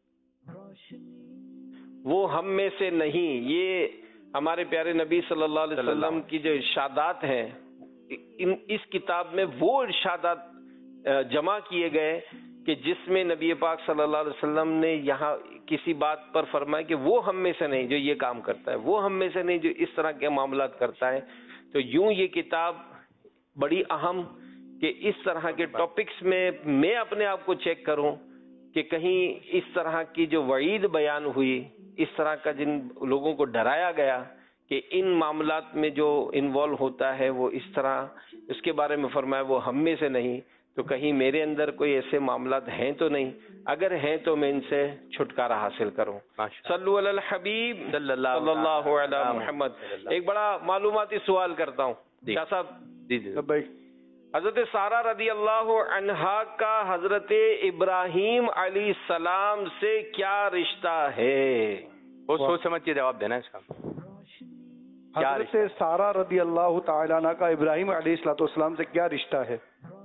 وہ ہم میں سے نہیں، یہ ہمارے پیارے نبی صلی اللہ علیہ وسلم کی جو ارشادات ہیں، اس کتاب میں وہ ارشادات جمع کیے گئے کہ جس میں نبی پاک صلی اللہ علیہ وسلم نے یہاں کسی بات پر فرمایا کہ وہ ہم میں سے نہیں جو یہ کام کرتا ہے، وہ ہم میں سے نہیں جو اس طرح کے معاملات کرتا ہے. تو یوں یہ کتاب بڑی اہم کہ اس طرح کے ٹاپکس میں میں اپنے آپ کو چیک کروں کہ کہیں اس طرح کی جو وعید بیان ہوئی، اس طرح کا جن لوگوں کو ڈرایا گیا کہ ان معاملات میں جو انوالو ہوتا ہے وہ اس طرح، اس کے بارے میں فرمایا وہ ہم میں سے نہیں، تو کہیں میرے اندر کوئی ایسے معاملات ہیں تو نہیں، اگر ہیں تو میں ان سے چھٹکارا حاصل کروں. صلو علی الحبیب صلی اللہ علی محمد. ایک بڑا معلوماتی سوال کرتا ہوں شاہ صاحب. جی جی حضرت سارہ رضی اللہ عنہا کا حضرت ابراہیم علیہ السلام سے کیا رشتہ ہے؟ وہ سوچ سمجھ کے جواب دینا اس کا. حضرت سارہ رضی اللہ تعالی عنہ کا ابراہیم علیہ الصلوۃ والسلام سے کیا رشتہ ہے؟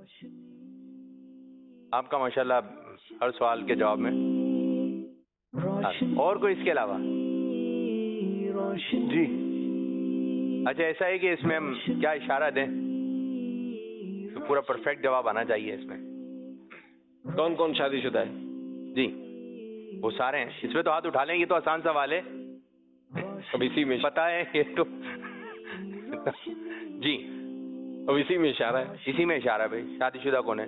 آپ کا ماشاءاللہ ہر سوال کے جواب میں. اور کوئی اس کے علاوہ؟ جی اچھا ایسا ہے کہ اس میں ہم کیا اشارہ دیں تو پورا پرفیکٹ جواب آنا چاہیے. اس میں کون کون شادی شدہ ہے؟ جی وہ سارے ہیں. اس میں تو ہاتھ اٹھا لیں، یہ تو آسان سوال ہے. اب اسی میں پتا ہے یہ تو جی اب اسی میں اشارہ ہے. اسی میں اشارہ ہے بھائی. شادی شدہ کون ہے؟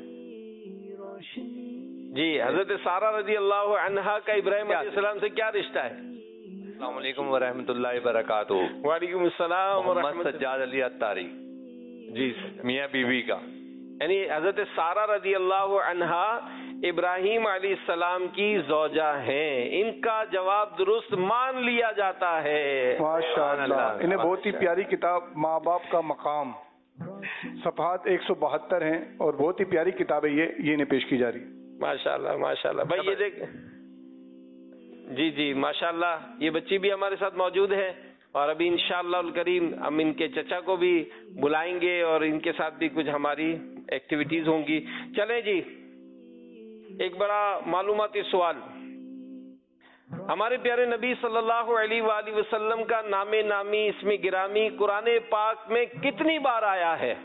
جی حضرت سارہ رضی اللہ عنہا کا ابراہیم علیہ السلام سے کیا رشتہ ہے؟ السلام علیکم ورحمۃ اللہ وبرکاتہ. وعلیکم السلام محمد سجاد علی اتاری. جی میاں بیوی کا، یعنی حضرت سارہ رضی اللہ عنہا ابراہیم علیہ السلام کی زوجہ ہیں. ان کا جواب درست مان لیا جاتا ہے. ماشاءاللہ. انہیں بہت ہی پیاری کتاب ماں باپ کا مقام، صفحات ایک سو بہتر ہیں اور بہت ہی پیاری کتاب ہے یہ یہ انہیں پیش کی جا رہی ہے. ماشاءاللہ ماشاءاللہ. بھائی یہ دیکھ جی جی ماشاءاللہ یہ بچی بھی ہمارے ساتھ موجود ہے اور ابھی انشاءاللہ الکریم ہم ان کے چچا کو بھی بلائیں گے اور ان کے ساتھ بھی کچھ ہماری ایکٹیویٹیز ہوں گی. چلیں جی ایک بڑا معلوماتی سوال. ہمارے پیارے نبی صلی اللہ علیہ وآلہ وسلم کا نام نامی اسم گرامی قرآن پاک میں کتنی بار آیا ہے؟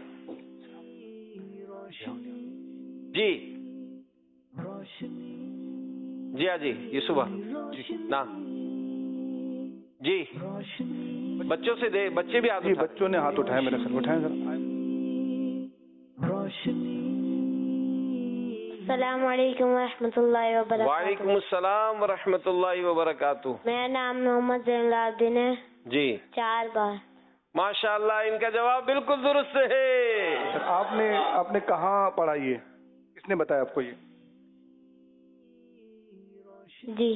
جی جی ہاں جی یہ صبح نا جی بچوں سے دے بچے بھی جی بچوں نے ہاتھ اٹھائے میرے سر اٹھائیں ذرا. السلام علیکم ورحمۃ اللہ وبرکاتہ. وعلیکم السلام ورحمۃ اللہ وبرکاتہ. میرا نام محمد زین العابدین ہے. جی چار بار. ماشاءاللہ ان کا جواب بالکل درست ہے. آپ نے آپ نے کہاں پڑھا یہ؟ کس نے بتایا آپ کو یہ؟ جی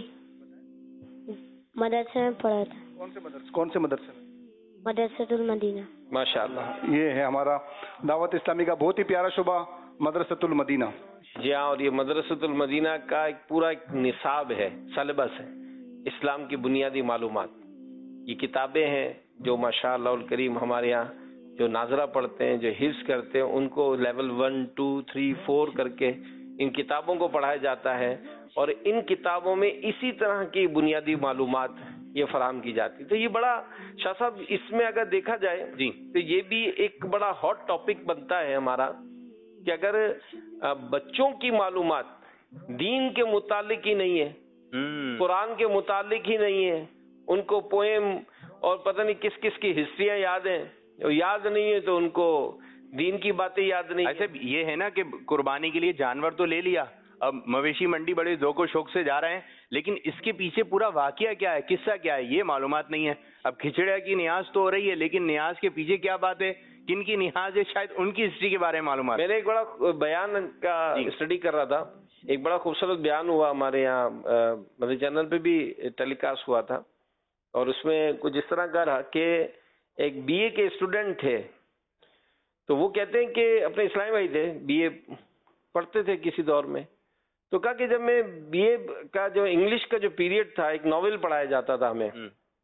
مدرسے میں پڑھا تھا. کون سے مدرسے کون سے مدرسے میں؟ مدرسۃ المدینہ. ماشاءاللہ یہ ہے ہمارا دعوت اسلامی کا بہت ہی پیارا شعبہ مدرسۃ المدینہ. جی ہاں اور یہ مدرسۃ المدینہ کا ایک پورا ایک نصاب ہے، سلیبس ہے اسلام کی بنیادی معلومات. یہ کتابیں ہیں جو ماشاءاللہ الکریم ہمارے یہاں جو ناظرہ پڑھتے ہیں جو حفظ کرتے ہیں ان کو level one two three four کر کے ان کتابوں کو پڑھایا جاتا ہے اور ان کتابوں میں اسی طرح کی بنیادی معلومات یہ فراہم کی جاتی. تو یہ بڑا شاہ صاحب اس میں اگر دیکھا جائے جی تو یہ بھی ایک بڑا ہاٹ ٹاپک بنتا ہے ہمارا کہ اگر بچوں کی معلومات دین کے متعلق ہی نہیں ہے، قرآن کے متعلق ہی نہیں ہے، ان کو پوئم اور پتہ نہیں کس کس کی ہسٹریاں یاد ہیں، یاد نہیں ہے تو ان کو دین کی باتیں یاد نہیں. ایسے یہ ہے نا کہ قربانی کے لیے جانور تو لے لیا، اب مویشی منڈی بڑے ذوق و شوق سے جا رہے ہیں، لیکن اس کے پیچھے پورا واقعہ کیا ہے، قصہ کیا ہے، یہ معلومات نہیں ہے. اب کھچڑیا کی نیاز تو ہو رہی ہے لیکن نیاز کے پیچھے کیا بات ہے، کن کی نیاز ہے، شاید ان کی ہسٹری کے بارے میں معلومات. میں نے ایک بڑا بیان کا اسٹڈی کر رہا تھا، ایک بڑا خوبصورت بیان ہوا ہمارے یہاں مدنی چینل پہ بھی ٹیلی کاسٹ ہوا تھا اور اس میں کچھ اس طرح کا رہا کہ ایک بی اے کے اسٹوڈنٹ تھے تو وہ کہتے ہیں کہ اپنے اسلامی بھائی تھے، بی اے پڑھتے تھے کسی دور میں، تو کہا کہ جب میں بی اے کا جو انگلش کا جو پیریڈ تھا ایک ناول پڑھایا جاتا تھا ہمیں،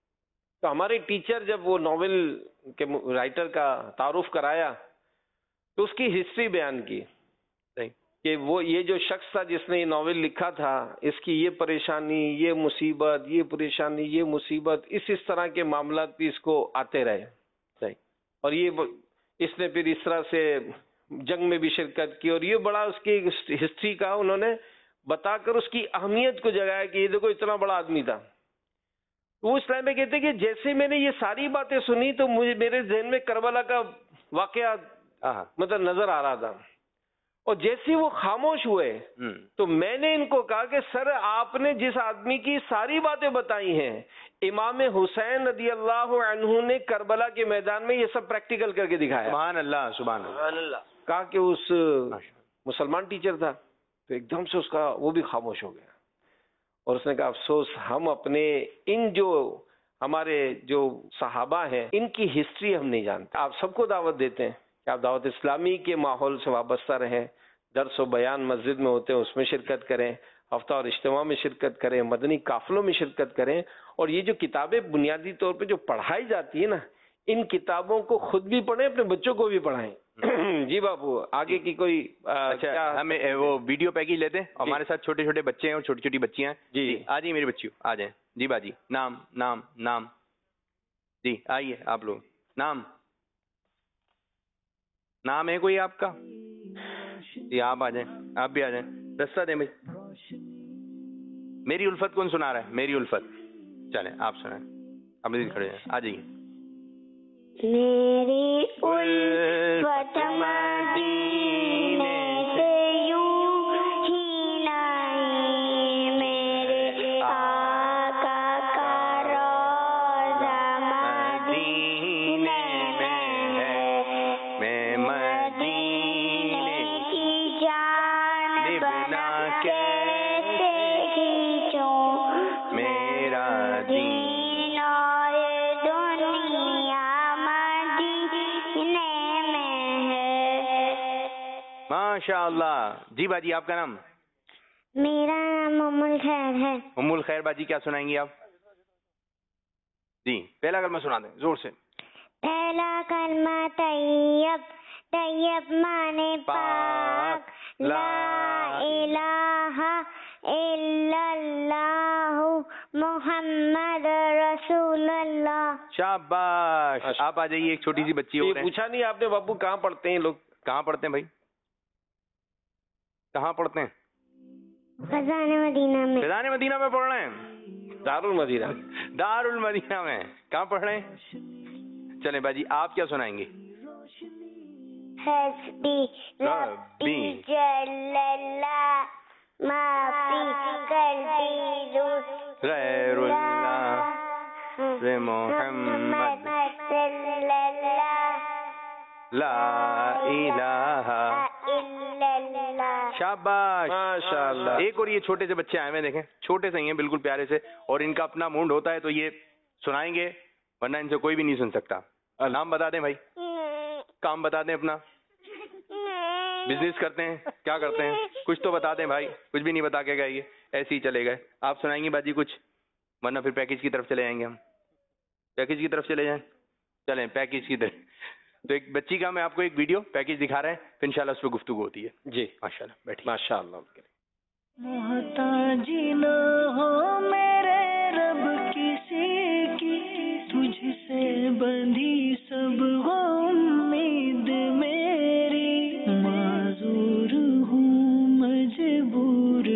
تو ہمارے ٹیچر جب وہ ناول کے رائٹر کا تعارف کرایا تو اس کی ہسٹری بیان کی کہ وہ یہ جو شخص تھا جس نے یہ ناول لکھا تھا اس کی یہ پریشانی یہ مصیبت یہ پریشانی یہ مصیبت اس اس طرح کے معاملات بھی اس کو آتے رہے اور یہ اس نے پھر اس طرح سے جنگ میں بھی شرکت کی اور یہ بڑا اس کی ہسٹری کا انہوں نے بتا کر اس کی اہمیت کو جگایا کہ یہ دیکھو اتنا بڑا آدمی تھا. وہ اس ٹائم میں کہتے ہیں کہ جیسے میں نے یہ ساری باتیں سنی تو مجھے میرے ذہن میں کربلا کا واقعہ مطلب نظر آ رہا تھا اور جیسے وہ خاموش ہوئے تو میں نے ان کو کہا کہ سر آپ نے جس آدمی کی ساری باتیں بتائی ہیں، امام حسین رضی اللہ عنہ نے کربلا کے میدان میں یہ سب پریکٹیکل کر کے دکھایا. سبحان اللہ سبحان اللہ. کہا کہ اس مسلمان ٹیچر تھا تو ایک دم سے اس کا وہ بھی خاموش ہو گیا، اور اس نے کہا افسوس ہم اپنے ان جو ہمارے جو صحابہ ہیں ان کی ہسٹری ہم نہیں جانتے. آپ سب کو دعوت دیتے ہیں کہ آپ دعوت اسلامی کے ماحول سے وابستہ رہیں، درس و بیان مسجد میں ہوتے ہیں اس میں شرکت کریں، ہفتہ اور اجتماع میں شرکت کریں، مدنی قافلوں میں شرکت کریں، اور یہ جو کتابیں بنیادی طور پہ جو پڑھائی جاتی ہیں نا ان کتابوں کو خود بھی پڑھیں، اپنے بچوں کو بھی پڑھائیں. جی بابو آگے کی کوئی اچھا ہمیں وہ ویڈیو پیکیج لیتے ہیں. ہمارے ساتھ چھوٹے چھوٹے بچے ہیں اور چھوٹی چھوٹی بچیاں ہیں. جی آ جائیے میری بچیوں آ جائیں. جی باجی نام نام نام جی آئیے آپ لوگ. نام نام ہے کوئی آپ کا؟ جی آپ آ جائیں، آپ بھی آ جائیں. رستہ دیں بھائی. میری الفت کون سنا رہا ہے؟ میری الفت چلیں آپ سنائیں. آپ مزید کھڑے ہیں آ جائیے. میری الفت مدینے سے یوں ہی لائی، میرے آقا کا روضہ مدینے میں ہے، میں مدینے کی جانب نہ کیسے کھینچوں میرا دین اور دنیا ماشاء اللہ. جی باجی آپ کا نام؟ میرا نام ام الخیر ہے. ام الخیر باجی کیا سنائیں گی آپ؟ جی پہلا کلمہ سنا دیں زور سے. پہلا کلمہ طیب، طیب مانے پاک، لا الہ الا اللہ محمد رسول اللہ. شاباش. آپ آ جائیے. ایک چھوٹی سی بچی اور ہے. پوچھا نہیں آپ نے بابو کہاں پڑھتے ہیں لوگ؟ کہاں پڑھتے ہیں بھائی؟ کہاں پڑھتے ہیں؟ فیضان مدینہ میں. فیضان مدینہ میں پڑھ رہے ہیں؟ دار المدینہ. دار المدینہ میں کہاں پڑھ رہے ہیں؟ چلیں باجی آپ کیا سنائیں گے؟ حسبی ربی جل اللہ ما فی قلبی غیر اللہ محمد صلی اللہ لا الہ الا اللہ. شاباش ماشاءاللہ. ایک اور یہ چھوٹے سے بچے آئے ہوئے دیکھیں، چھوٹے سے ہی ہیں بالکل پیارے سے، اور ان کا اپنا موڈ ہوتا ہے تو یہ سنائیں گے، ورنہ ان سے کوئی بھی نہیں سن سکتا. نام بتا دیں بھائی، کام بتا دیں، اپنا بزنس کرتے ہیں کیا کرتے ہیں، کچھ تو بتا دیں بھائی. کچھ بھی نہیں بتا کے گئے، ایسے ہی چلے گئے. آپ سنائیں گے باجی کچھ، ورنہ پھر پیکیج کی طرف چلے جائیں گے ہم. پیکیج کی طرف چلے جائیں. چلیں پیکیج کی طرف. تو ایک بچی کا میں آپ کو ایک ویڈیو پیکیج دکھا رہے ہیں، پھر انشاءاللہ اس پہ گفتگو ہوتی ہے. جی ماشاء اللہ بیٹھیے. ماشاء اللہ. محتاج نہ ہو میرے رب کسی کی، تجھ سے بندھی سب ہو امید میری. معذور ہوں مجبور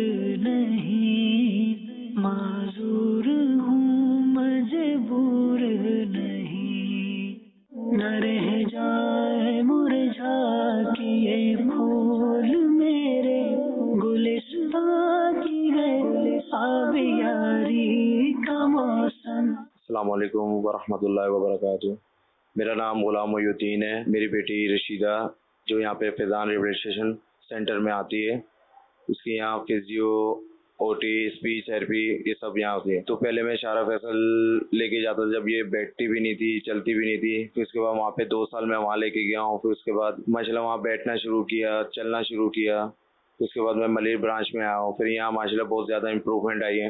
نہیں، معذور ہوں مجبور نہیں. نہ رہ جائے مرجھا کے یہ پھول میرے، گلستان کی ہے آب یاری کا موسم. السلام علیکم ورحمۃ اللہ وبرکاتہ. میرا نام غلام محی الدین ہے. میری بیٹی رشیدہ جو یہاں پہ فیضان ریہیبلیٹیشن سینٹر میں آتی ہے، اس کی یہاں physio, O T, speech therapy یہ سب یہاں ہوتی ہے. تو پہلے میں شارا فیصل لے کے جاتا تھا جب یہ بیٹھتی بھی نہیں تھی، چلتی بھی نہیں تھی. پھر اس کے بعد وہاں پہ دو سال میں وہاں لے کے گیا ہوں. پھر اس کے بعد ماشاء اللہ وہاں بیٹھنا شروع کیا، چلنا شروع کیا. اس کے بعد میں ملیر برانچ میں آیا ہوں. پھر یہاں ماشاء اللہ بہت زیادہ امپروومنٹ آئی ہے.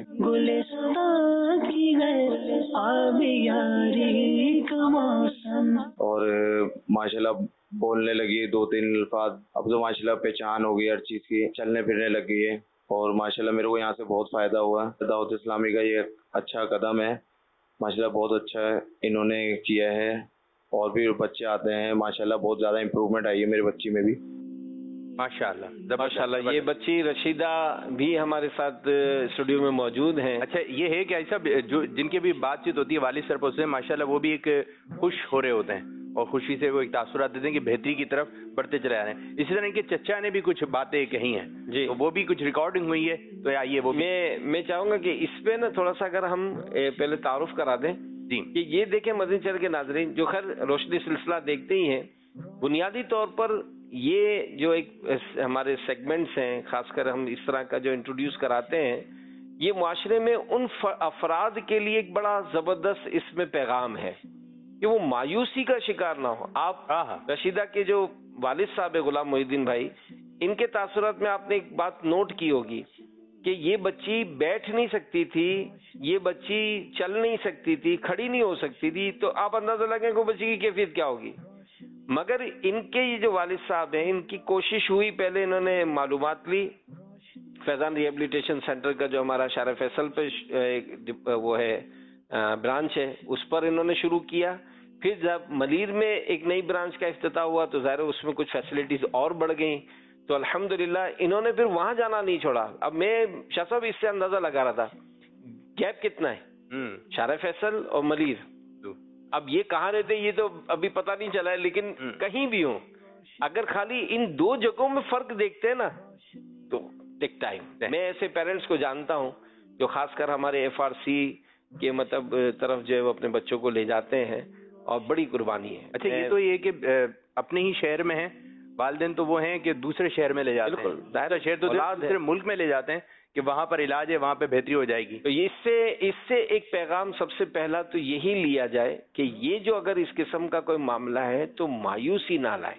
اور ماشاء اللہ بولنے لگی دو تین الفاظ. اب تو ماشاء اللہ پہچان ہو گئی ہر چیز کی، چلنے پھرنے لگ گئی ہے. اور ماشاء اللہ میرے کو یہاں سے بہت فائدہ ہوا. دعوت اسلامی کا یہ اچھا قدم ہے ماشاء اللہ، بہت اچھا انہوں نے کیا ہے. اور بھی بچے آتے ہیں ماشاء اللہ، بہت زیادہ امپروومنٹ آئی ہے میرے بچی میں بھی ماشاء اللہ. ماشاء اللہ. یہ بچی رشیدہ بھی ہمارے ساتھ اسٹوڈیو میں موجود ہیں. اچھا یہ ہے کہ ایسا جو جن کی بھی بات چیت ہوتی ہے والد سرپرست سے ماشاء اللہ وہ بھی ایک خوش ہو رہے ہوتے ہیں، اور خوشی سے وہ ایک تاثرات دیتے ہیں کہ بہتری کی طرف بڑھتے چلے جا رہے ہیں. اسی طرح ان کے چچا نے بھی کچھ باتیں کہی ہیں جی, تو وہ بھی کچھ ریکارڈنگ ہوئی ہے, تو آئیے وہ میں میں چاہوں گا کہ اس پہ نا تھوڑا سا اگر ہم پہلے تعارف کرا دیں جی کہ یہ دیکھیں مدنی چینل کے ناظرین جو خیر روشنی سلسلہ دیکھتے ہی ہیں, بنیادی طور پر یہ جو ایک ہمارے سیگمنٹس ہیں, خاص کر ہم اس طرح کا جو انٹروڈیوس کراتے ہیں, یہ معاشرے میں ان افراد کے لیے ایک بڑا زبردست اس میں پیغام ہے کہ وہ مایوسی کا شکار نہ ہو. آپ رشیدہ کے جو والد صاحب غلام محی الدین بھائی, ان کے تاثرات میں آپ نے ایک بات نوٹ کی ہوگی کہ یہ بچی بیٹھ نہیں سکتی تھی, یہ بچی چل نہیں سکتی تھی, کھڑی نہیں ہو سکتی تھی, تو آپ اندازہ لگائیں کہ وہ بچی کی کیفیت کیا ہوگی. مگر ان کے یہ جو والد صاحب ہیں, ان کی کوشش ہوئی, پہلے انہوں نے معلومات لی, فیضان ریہیبلیٹیشن سینٹر کا جو ہمارا شارع فیصل پہ وہ ہے برانچ ہے, اس پر انہوں نے شروع کیا. پھر جب ملیر میں ایک نئی برانچ کا افتتاح ہوا تو ظاہر اس میں کچھ فیسلٹیز اور بڑھ گئیں, تو الحمدللہ انہوں نے پھر وہاں جانا نہیں چھوڑا. اب میں شاہ صاحب اس سے اندازہ لگا رہا تھا گیپ کتنا ہے شارع فیصل اور ملیر, اب یہ کہاں رہتے یہ تو ابھی پتہ نہیں چلا ہے, لیکن کہیں بھی ہوں اگر خالی ان دو جگہوں میں فرق دیکھتے ہیں نا تو ٹیک ٹائم. میں ایسے پیرنٹس کو جانتا ہوں جو خاص کر ہمارے ایف آر سی کے مطلب طرف جو ہے وہ اپنے بچوں کو لے جاتے ہیں اور بڑی قربانی ہے. اچھا یہ تو یہ کہ اپنے ہی شہر میں ہیں, والدین تو وہ ہیں کہ دوسرے شہر میں لے جاتے ہیں, بالکل شہر تو دوسرے ملک میں لے جاتے ہیں کہ وہاں پر علاج ہے, وہاں پہ بہتری ہو جائے گی. تو اس سے اس سے ایک پیغام سب سے پہلا تو یہی لیا جائے کہ یہ جو اگر اس قسم کا کوئی معاملہ ہے تو مایوسی نہ لائے,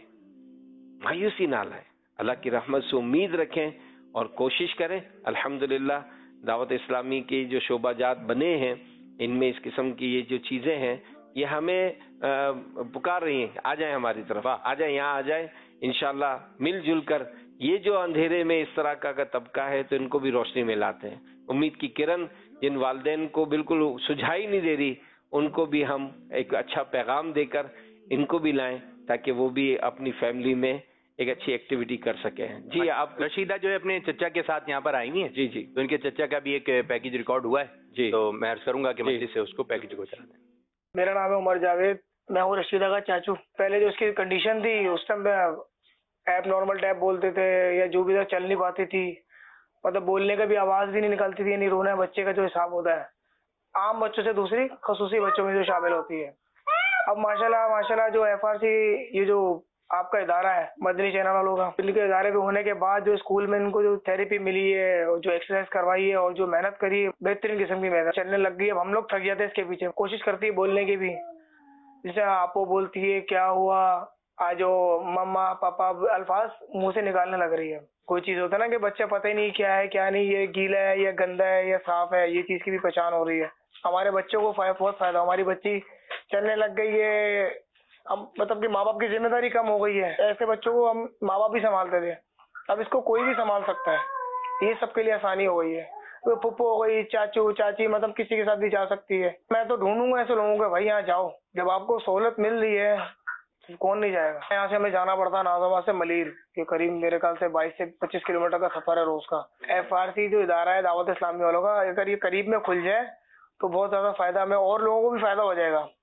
مایوسی نہ لائے, اللہ کی رحمت سے امید رکھیں اور کوشش کریں. الحمدللہ دعوت اسلامی کے جو شعبہ جات بنے ہیں ان میں اس قسم کی یہ جو چیزیں ہیں یہ ہمیں پکار رہی ہیں, آ جائیں ہماری طرف, آ جائیں یہاں آ جائیں انشاءاللہ مل جل کر. یہ جو اندھیرے میں اس طرح کا طبقہ ہے تو ان کو بھی روشنی میں لاتے ہیں. امید کی کرن جن والدین کو بالکل سجھائی نہیں دے رہی ان کو بھی ہم ایک اچھا پیغام دے کر ان کو بھی لائیں تاکہ وہ بھی اپنی فیملی میں ایک اچھی ایکٹیویٹی کر سکیں. جی آپ رشیدہ جو ہے اپنے چچا کے ساتھ یہاں پر آئی ہوئی ہیں. جی جی تو ان کے چچا کا بھی ایک پیکج ریکارڈ ہوا ہے, جی تو میں عرض کروں گا کہ مجلس سے اس کو پیکج کو چلا دیں. میرا نام ہے عمر جاوید, میں ہوں رشیدہ کا چاچو. پہلے جو اس کی کنڈیشن تھی اس ٹائم پہ ایپ نارمل ٹیپ بولتے تھے یا جو بھی تھا, چل نہیں پاتی تھی, مطلب بولنے کا بھی آواز بھی نہیں نکلتی تھی, نہیں رونا بچے کا جو حساب ہوتا ہے عام بچوں سے دوسری خصوصی بچوں میں جو شامل ہوتی ہے. اب ماشاءاللہ ماشاءاللہ جو ایف آر سی یہ جو آپ کا ادارہ ہے مدنی چینل والوں کا, ان کے ادارے پہ ہونے کے بعد جو اسکول میں ان کو جو تھیراپی ملی ہے, جو ایکسرسائز کروائی ہے اور جو محنت کری ہے, بہترین قسم کی محنت چلنے لگ گئی. اب ہم لوگ تھک جاتے ہیں اس کے پیچھے, کوشش کرتی ہے بولنے کی بھی, جیسے آپ کو بولتی ہے کیا ہوا آجو مما پاپا, الفاظ منہ سے نکالنے لگ رہی ہے. کوئی چیز ہوتا ہے نا کہ بچہ پتہ ہی نہیں کیا ہے کیا نہیں, یہ گیلا ہے یا گندا ہے یا صاف ہے, یہ چیز کی بھی پہچان ہو رہی ہے. ہمارے بچوں کو بہت فائدہ, ہماری بچی چلنے لگ گئی ہے. اب مطلب کہ ماں باپ کی ذمہ داری کم ہو گئی ہے, ایسے بچوں کو ہم ماں باپ بھی سنبھالتے تھے, اب اس کو کوئی بھی سنبھال سکتا ہے. یہ سب کے لیے آسانی ہو گئی ہے. پھپھو ہو گئی, چاچو چاچی, مطلب کسی کے ساتھ بھی جا سکتی ہے. میں تو ڈھونڈوں گا ایسے لوگوں کو, بھائی یہاں جاؤ, جب آپ کو سہولت مل رہی ہے کون نہیں جائے گا. یہاں سے ہمیں جانا پڑتا ہے نازآباد سے ملیر, کہ قریب میرے خیال سے بائیس سے پچیس کلو میٹر کا سفر ہے روز کا. ایف آر سی جو ادارہ ہے دعوت اسلامی والوں کا, اگر یہ قریب میں کھل جائے تو بہت زیادہ فائدہ ہمیں اور لوگوں کو بھی فائدہ ہو جائے گا.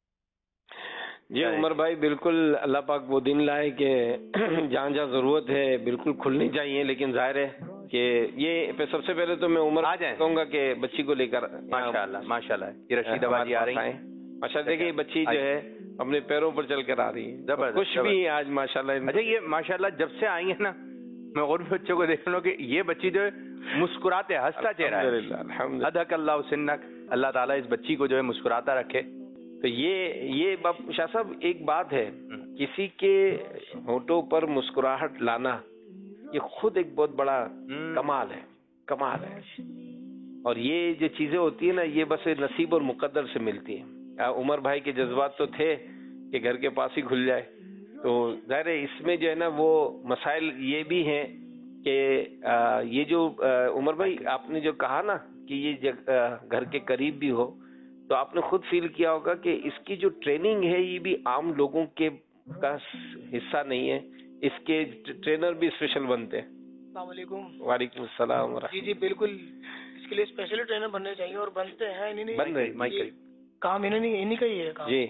جی عمر بھائی, بالکل اللہ پاک وہ دن لائے کہ جہاں جہاں ضرورت ہے بالکل کھلنی چاہیے, لیکن ظاہر ہے کہ یہ سب سے پہلے تو میں عمر آ جائیں کہوں گا کہ بچی کو لے کر ماشاءاللہ ماشاءاللہ یہ رشیدہ باجی آ رہی ہیں. ماشاءاللہ دیکھیں یہ بچی جو ہے اپنے پیروں پر چل کر آ رہی ہے, زبردست کچھ بھی آج ماشاءاللہ. اچھا یہ ماشاءاللہ جب سے آئی ہیں نا, میں اور بھی بچوں کو دیکھ رہا ہوں کہ یہ بچی جو ہے مسکراتے ہنستا چہرہ ہے. ادھک اللہ سنک, اللہ تعالیٰ اس بچی کو جو ہے مسکراتا رکھے. تو یہ یہ شاہ صاحب ایک بات ہے, کسی کے ہونٹوں پر مسکراہٹ لانا یہ خود ایک بہت بڑا کمال ہے, کمال ہے. اور یہ جو چیزیں ہوتی ہیں نا یہ بس نصیب اور مقدر سے ملتی ہیں. عمر بھائی کے جذبات تو تھے کہ گھر کے پاس ہی کھل جائے, تو ظاہر ہے اس میں جو ہے نا وہ مسائل یہ بھی ہیں کہ یہ جو عمر بھائی آپ نے جو کہا نا کہ یہ گھر کے قریب بھی ہو, تو آپ نے خود فیل کیا ہوگا کہ اس کی جو ٹریننگ ہے یہ بھی عام لوگوں کے کا حصہ نہیں ہے, اس کے ٹرینر بھی اسپیشل بنتے ہیں. السلام علیکم. وعلیکم السلام. جی جی بالکل, اس کے لیے اسپیشل ٹرینر بننے چاہیے اور بنتے ہیں, بن رہے کام انہیں نہیں کا ہی ہے. جی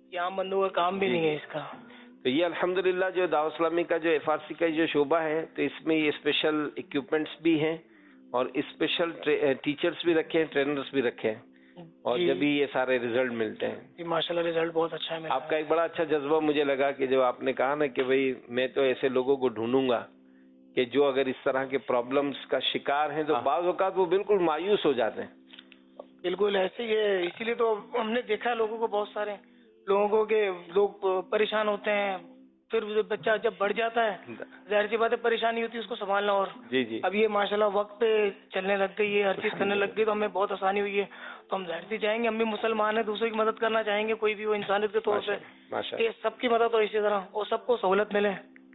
یہ عام بندوں کا کام بھی نہیں ہے اس کا. تو یہ الحمدللہ جو دعوت اسلامی کا جو ایف آر سی کا جو شعبہ ہے تو اس میں یہ اسپیشل اکوپمنٹس بھی ہیں اور اسپیشل ٹیچرز بھی رکھے ہیں, ٹرینرز بھی رکھے ہیں, اور جب بھی یہ سارے ریزلٹ ملتے ہیں. جی ماشاءاللہ رزلٹ بہت اچھا ہے. آپ کا ایک بڑا اچھا جذبہ مجھے لگا کہ جو آپ نے کہا نا کہ بھئی میں تو ایسے لوگوں کو ڈھونڈوں گا کہ جو اگر اس طرح کے پرابلمز کا شکار ہیں تو بعض اوقات وہ بالکل مایوس ہو جاتے ہیں. بالکل ایسے ہی ہے, اسی لیے تو ہم نے دیکھا ہے لوگوں کو, بہت سارے لوگوں کو کہ لوگ پریشان ہوتے ہیں, پھر بچہ جب بڑھ جاتا ہے ظاہر سی بات ہے پریشانی ہوتی ہے اس کو سنبھالنا. اور جی جی اب یہ ماشاءاللہ وقت پہ چلنے لگ گئی ہے, ہر چیز کرنے لگ گئی تو ہمیں بہت آسانی ہوئی ہے. تو ہم ظاہر سی چاہیں گے, ہم بھی مسلمان ہیں, دوسروں کی مدد کرنا چاہیں گے, کوئی بھی ہو انسانیت کے طور پہ کہ سب کی مدد ہو اسی طرح اور سب کو سہولت ملے.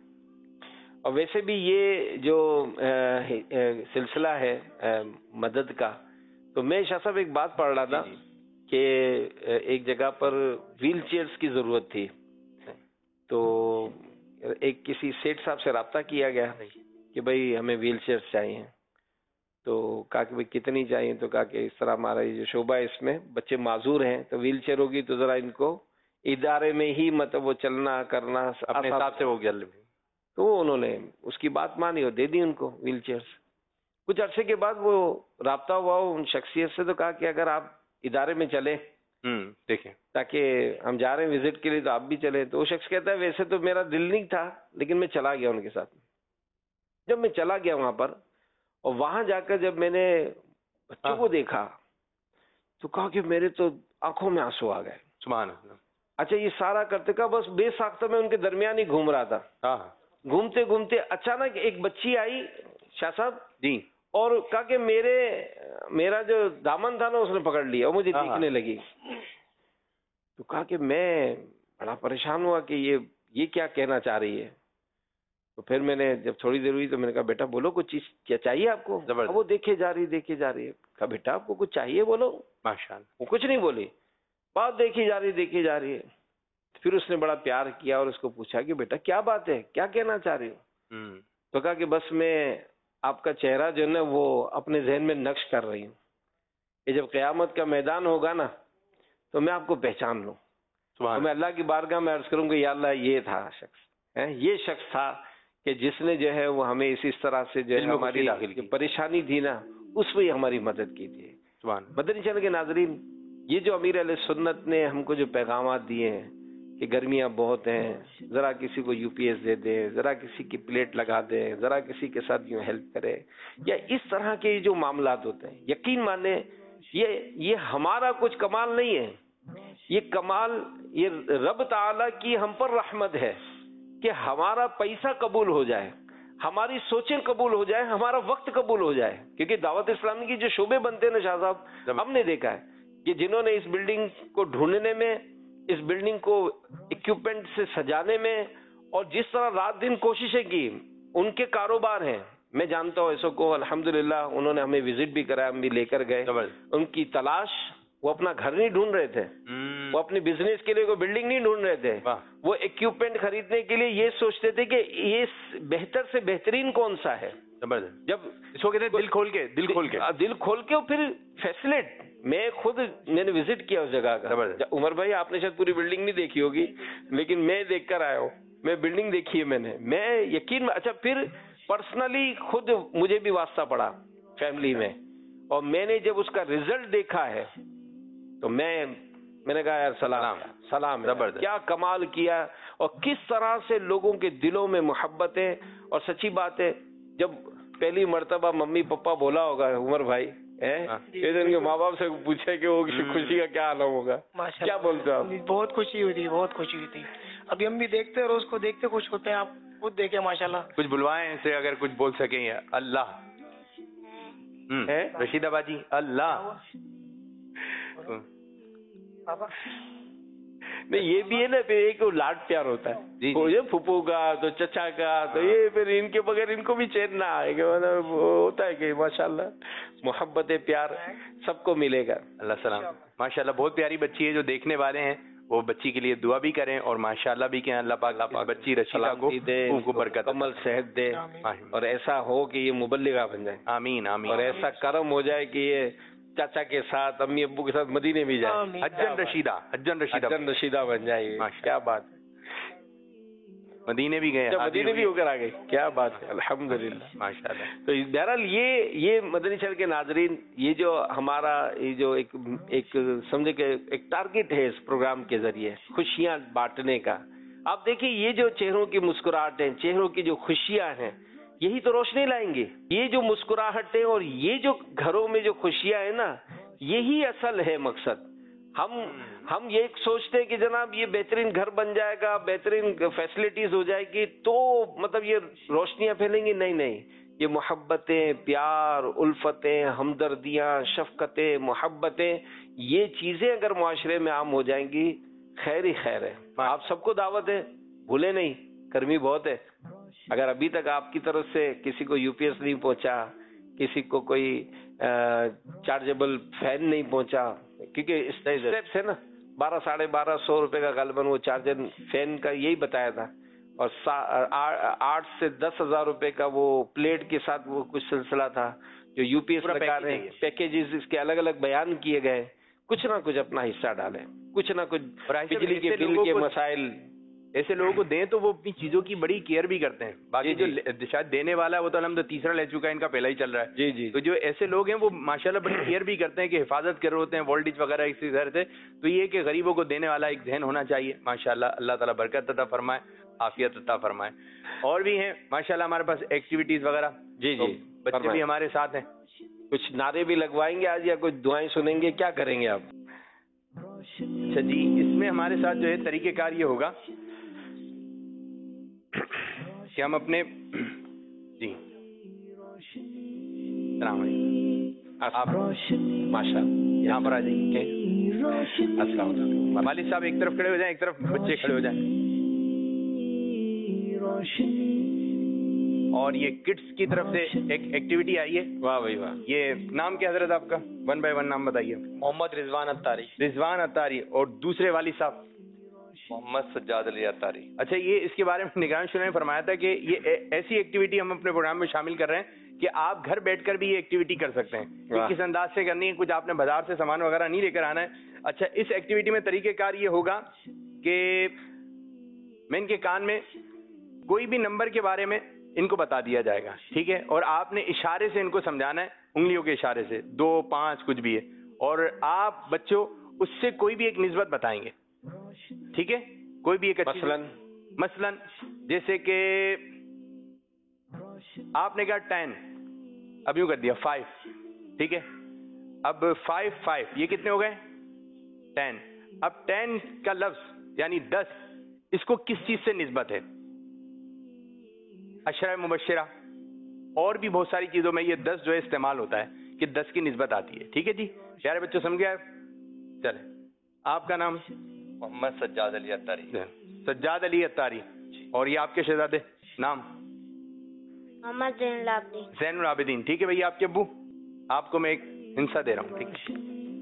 اور ویسے بھی یہ جو سلسلہ ہے مدد کا, تو میں شاہ صاحب ایک بات پڑھ رہا تھا کہ ایک جگہ پر ویل چیئرز کی ضرورت تھی, تو ایک کسی سیٹ صاحب سے رابطہ کیا گیا کہ بھئی ہمیں ویل چیئرز چاہیے. تو کہا کہ بھئی کتنی چاہیے, تو کہا کہ اس طرح ہمارا یہ جو شعبہ ہے اس میں بچے معذور ہیں, تو ویل چیئر ہوگی تو ذرا ان کو ادارے میں ہی مطلب وہ چلنا کرنا اپنے حساب سے ہو گیا. تو انہوں نے اس کی بات مانی اور دے دی ان کو ویل چیئرز. کچھ عرصے کے بعد وہ رابطہ ہوا ان شخصیت سے, تو کہا کہ اگر آپ ادارے میں چلیں دیکھیں تاکہ ہم جا رہے ہیں وزٹ کے لیے تو آپ بھی چلیں. تو وہ شخص کہتا ہے ویسے تو میرا دل نہیں تھا لیکن میں چلا گیا ان کے ساتھ. جب میں چلا گیا وہاں پر اور وہاں جا کر جب میں نے بچوں کو دیکھا تو کہا کہ میرے تو آنکھوں میں آنسو آ گئے. سبحان اللہ. اچھا یہ سارا کرتے کا بس بے ساختہ میں ان کے درمیان ہی گھوم رہا تھا. گھومتے گھومتے اچانک ایک بچی آئی شاہ صاحب جی, اور کہا کہ میرے میرا جو دامن تھا نا اس نے پکڑ لیا اور مجھے دیکھنے لگی. تو کہا کہ میں بڑا پریشان ہوا کہ یہ یہ کیا کہنا چاہ رہی ہے. تو پھر میں نے جب تھوڑی دیر ہوئی تو میں نے کہا بیٹا بولو کچھ چیز کیا چاہیے آپ کو. وہ دیکھے جا رہی دیکھے جا رہی ہے. کہا بیٹا آپ کو کچھ چاہیے بولو. ماشاءاللہ. وہ کچھ نہیں بولی, بات دیکھی جا رہی دیکھی جا رہی ہے. پھر اس نے بڑا پیار کیا اور اس کو پوچھا کہ بیٹا کیا بات ہے, کیا کہنا چاہ رہی ہو. تو کہا کہ بس میں آپ کا چہرہ جو ہے نا وہ اپنے ذہن میں نقش کر رہی ہوں کہ جب قیامت کا میدان ہوگا نا تو میں آپ کو پہچان لوں. تو میں اللہ کی بارگاہ میں عرض کروں گا یا اللہ یہ تھا شخص, یہ شخص تھا کہ جس نے جو ہے وہ ہمیں اس طرح سے جو ہے ہماری پریشانی تھی نا اس میں ہماری مدد کی تھی. مدنی چینل کے ناظرین, یہ جو امیر علیہ سنت نے ہم کو جو پیغامات دیے ہیں کہ گرمیاں بہت ہیں, ذرا کسی کو یو پی ایس دے دے, ذرا کسی کی پلیٹ لگا دے, ذرا کسی کے ساتھ یوں ہیلپ کرے, یا اس طرح کے جو معاملات ہوتے ہیں, یقین مانے یہ یہ ہمارا کچھ کمال نہیں ہے, یہ کمال یہ رب تعالی کی ہم پر رحمت ہے کہ ہمارا پیسہ قبول ہو جائے, ہماری سوچیں قبول ہو جائے, ہمارا وقت قبول ہو جائے. کیونکہ دعوت اسلامی کی جو شعبے بنتے ہیں نا شاہ صاحب, ہم نے دیکھا ہے کہ جنہوں نے اس بلڈنگ کو ڈھونڈنے میں, اس بلڈنگ کو اکوپمنٹ سے سجانے میں, اور جس طرح رات دن کوششیں کی, ان کے کاروبار ہیں. میں جانتا ہوں ایسوں کو, الحمدللہ انہوں نے ہمیں وزٹ بھی کرایا, ہم بھی لے کر گئے. ان کی تلاش, وہ اپنا گھر نہیں ڈھونڈ رہے تھے, وہ اپنی بزنس کے لیے کوئی بلڈنگ نہیں ڈھونڈ رہے تھے, وہ اکوپمنٹ خریدنے کے لیے یہ سوچتے تھے کہ یہ بہتر سے بہترین کون سا ہے. جب اس کو کہتے ہیں دل کھول کے دل کھول کے دل کھول کے اور پھر فیسلیٹ. میں خود میں نے وزٹ کیا اس جگہ کا. عمر بھائی آپ نے شاید پوری بلڈنگ نہیں دیکھی ہوگی لیکن میں دیکھ کر آیا ہوں, میں بلڈنگ دیکھی ہے میں نے, میں یقین. اچھا پھر پرسنلی خود مجھے بھی واسطہ پڑا فیملی میں, اور میں نے جب اس کا رزلٹ دیکھا ہے تو میں میں نے کہا یار سلام سلام, کیا کمال کیا, اور کس طرح سے لوگوں کے دلوں میں محبت ہے. اور سچی بات ہے, جب پہلی مرتبہ ممی پپا بولا ہوگا عمر بھائی, ان کے ماں باپ سے پوچھے کہ وہ خوشی کا کیا عالم ہوگا, کیا بولتے ہو آپ؟ بہت خوشی ہوئی تھی, بہت خوشی ہوئی تھی. ابھی ہم بھی دیکھتے ہیں, روز کو دیکھتے خوش ہوتے ہیں. آپ خود دیکھیں ماشاءاللہ. کچھ بلوائیں اسے, اگر کچھ بول سکیں. اللہ رشید آبا جی, اللہ نہیں یہ بھی ہے نا, پھر ایک لاڈ پیار ہوتا ہے, پھپھو کا تو چچا کا, تو یہ پھر ان کے بغیر ان کو بھی چین نہ آئے گا. مطلب ہوتا ہے کہ ماشاءاللہ محبت پیار سب کو ملے گا. اللہ سلام. ماشاءاللہ بہت پیاری بچی ہے, جو دیکھنے والے ہیں وہ بچی کے لیے دعا بھی کریں اور ماشاءاللہ بھی کہیں اللہ پاک اس بچی رشیدہ کو برکت کمل صحت دے, اور ایسا ہو کہ یہ مبلغہ بن جائے. آمین آمین. اور ایسا کرم ہو جائے کہ یہ चाचा के साथ, अम्मी अब्बू के साथ मदीने भी जाए। हज्जन रशीदा, हज्जन रशीदा, हज्जन रशीदा बन जाए। क्या बात है, मदीने भी गए, मदीने भी होकर आ गए। क्या बात है, अल्हम्दुलिल्लाह, माशाल्लाह। तो बहरहाल ये ये मदनी शहर के नाजरीन, ये जो हमारा ये जो एक एक समझे कि एक टारगेट है इस प्रोग्राम के जरिए खुशियां बांटने का। आप देखिए ये जो चेहरों की मुस्कुराहट है, चेहरों की जो खुशियां हैं, यही तो रोशनी लाएंगे। ये जो मुस्कुराहटें और ये जो घरों में जो खुशियां है ना, यही असल है मकसद। हम हम ये सोचते हैं कि जनाब ये बेहतरीन घर बन जाएगा, बेहतरीन फैसिलिटीज हो जाएगी तो मतलब ये रोशनियां फैलेंगी। नहीं नहीं, ये मोहब्बतें, प्यार, उल्फतें, हमदर्दियां, शफकतें, मोहब्बतें, ये चीजें अगर मुआशरे में आम हो जाएंगी, खैर ही खैर है। आप सबको दावत है, भूले नहीं, गर्मी बहुत है। अगर अभी तक आपकी तरफ से किसी को यूपीएस नहीं पहुंचा, किसी को कोई चार्जेबल फैन नहीं पहुंचा, क्योंकि स्टेप्स है ना, बारह साढ़े बारह सौ रुपए का गालिबन वो चार्जर फैन का यही बताया था, और आठ से दस हजार रुपए का वो प्लेट के साथ वो कुछ सिलसिला था जो यूपीएस लगा रहे हैं। पैकेजेस इसके अलग अलग बयान किए गए। कुछ ना कुछ अपना हिस्सा डालें, कुछ ना कुछ बिजली के बिल के मसाइल। ऐसे लोगों को दें तो वो अपनी चीजों की बड़ी केयर भी करते हैं। बाकी जो शायद देने वाला है वो तो अलहमद तीसरा ले चुका है, इनका पहला ही चल रहा है। जी जी। तो जो ऐसे लोग हैं वो माशाल्लाह बड़ी केयर भी करते हैं कि हिफाजत कर रहे होते हैं वोल्टेज वगैरह इसी तरह से। तो ये कि गरीबों को देने वाला एक जहन होना चाहिए। माशाल्लाह, अल्लाह ताला बरकत अता फरमाए, आफियत अता फरमाए। और भी हैं माशाल्लाह हमारे पास एक्टिविटीज वगैरह। जी जी, बच्चे भी हमारे साथ हैं। कुछ नारे भी लगवाएंगे आज या कुछ दुआएं सुनेंगे, क्या करेंगे आप? अच्छा जी, इसमें हमारे साथ जो है तरीक़ेकार ये होगा कि हम अपने जी आप माशा यहाँ पर आ जाइए। वालिद साहब एक तरफ खड़े हो जाएं, एक तरफ बच्चे खड़े हो जाएं। और ये किड्स की तरफ से एक एक्टिविटी आई है। वाह भाई वाह। ये नाम क्या हजरत आपका? वन बाय वन नाम बताइए। मोहम्मद रिजवान अत्तारी। रिजवान अत्तारी। और दूसरे वालिद साहब? मोहम्मद सज्जाद अली अत्तारी। अच्छा, ये इसके बारे में निगरान शुरू ने फरमाया था कि ये ऐसी एक्टिविटी हम अपने प्रोग्राम में शामिल कर रहे हैं कि आप घर बैठकर भी ये एक्टिविटी कर सकते हैं। कि किस अंदाज से करनी है, कुछ आपने बाजार से सामान वगैरह नहीं लेकर आना है। अच्छा, इस एक्टिविटी में तरीकेकार ये होगा कि मैं इनके कान में कोई भी नंबर के बारे में इनको बता दिया जाएगा, ठीक है? और आपने इशारे से इनको समझाना है, उंगलियों के इशारे से, दो पांच कुछ भी है। और आप बच्चों उससे कोई भी एक निस्बत बताएंगे, ठीक है? कोई भी एक मसलन मसलन जैसे कि आपने कहा टेन, अब यूं कर दिया फाइव, ठीक है? अब फाइव फाइव ये कितने हो गए? टेन। अब टेन का लफ्ज यानी दस, इसको किस चीज से निस्बत है? अशरा मुबशरा और भी बहुत सारी चीजों में ये दस जो है इस्तेमाल होता है कि दस की निस्बत आती है, ठीक है जी? प्यारे बच्चों समझ गए? चले, आपका नाम? मोहम्मद सज्जाद अली अत्तारी। सज्जाद अली अत्तारी। और ये आपके शहजादे नाम? मोहम्मद ज़ैनुल आबिदीन। ज़ैनुल आबिदीन, ठीक है भैया। आपके अब्बू? आपको मैं एक हिंसा दे रहा हूँ, ठीक है?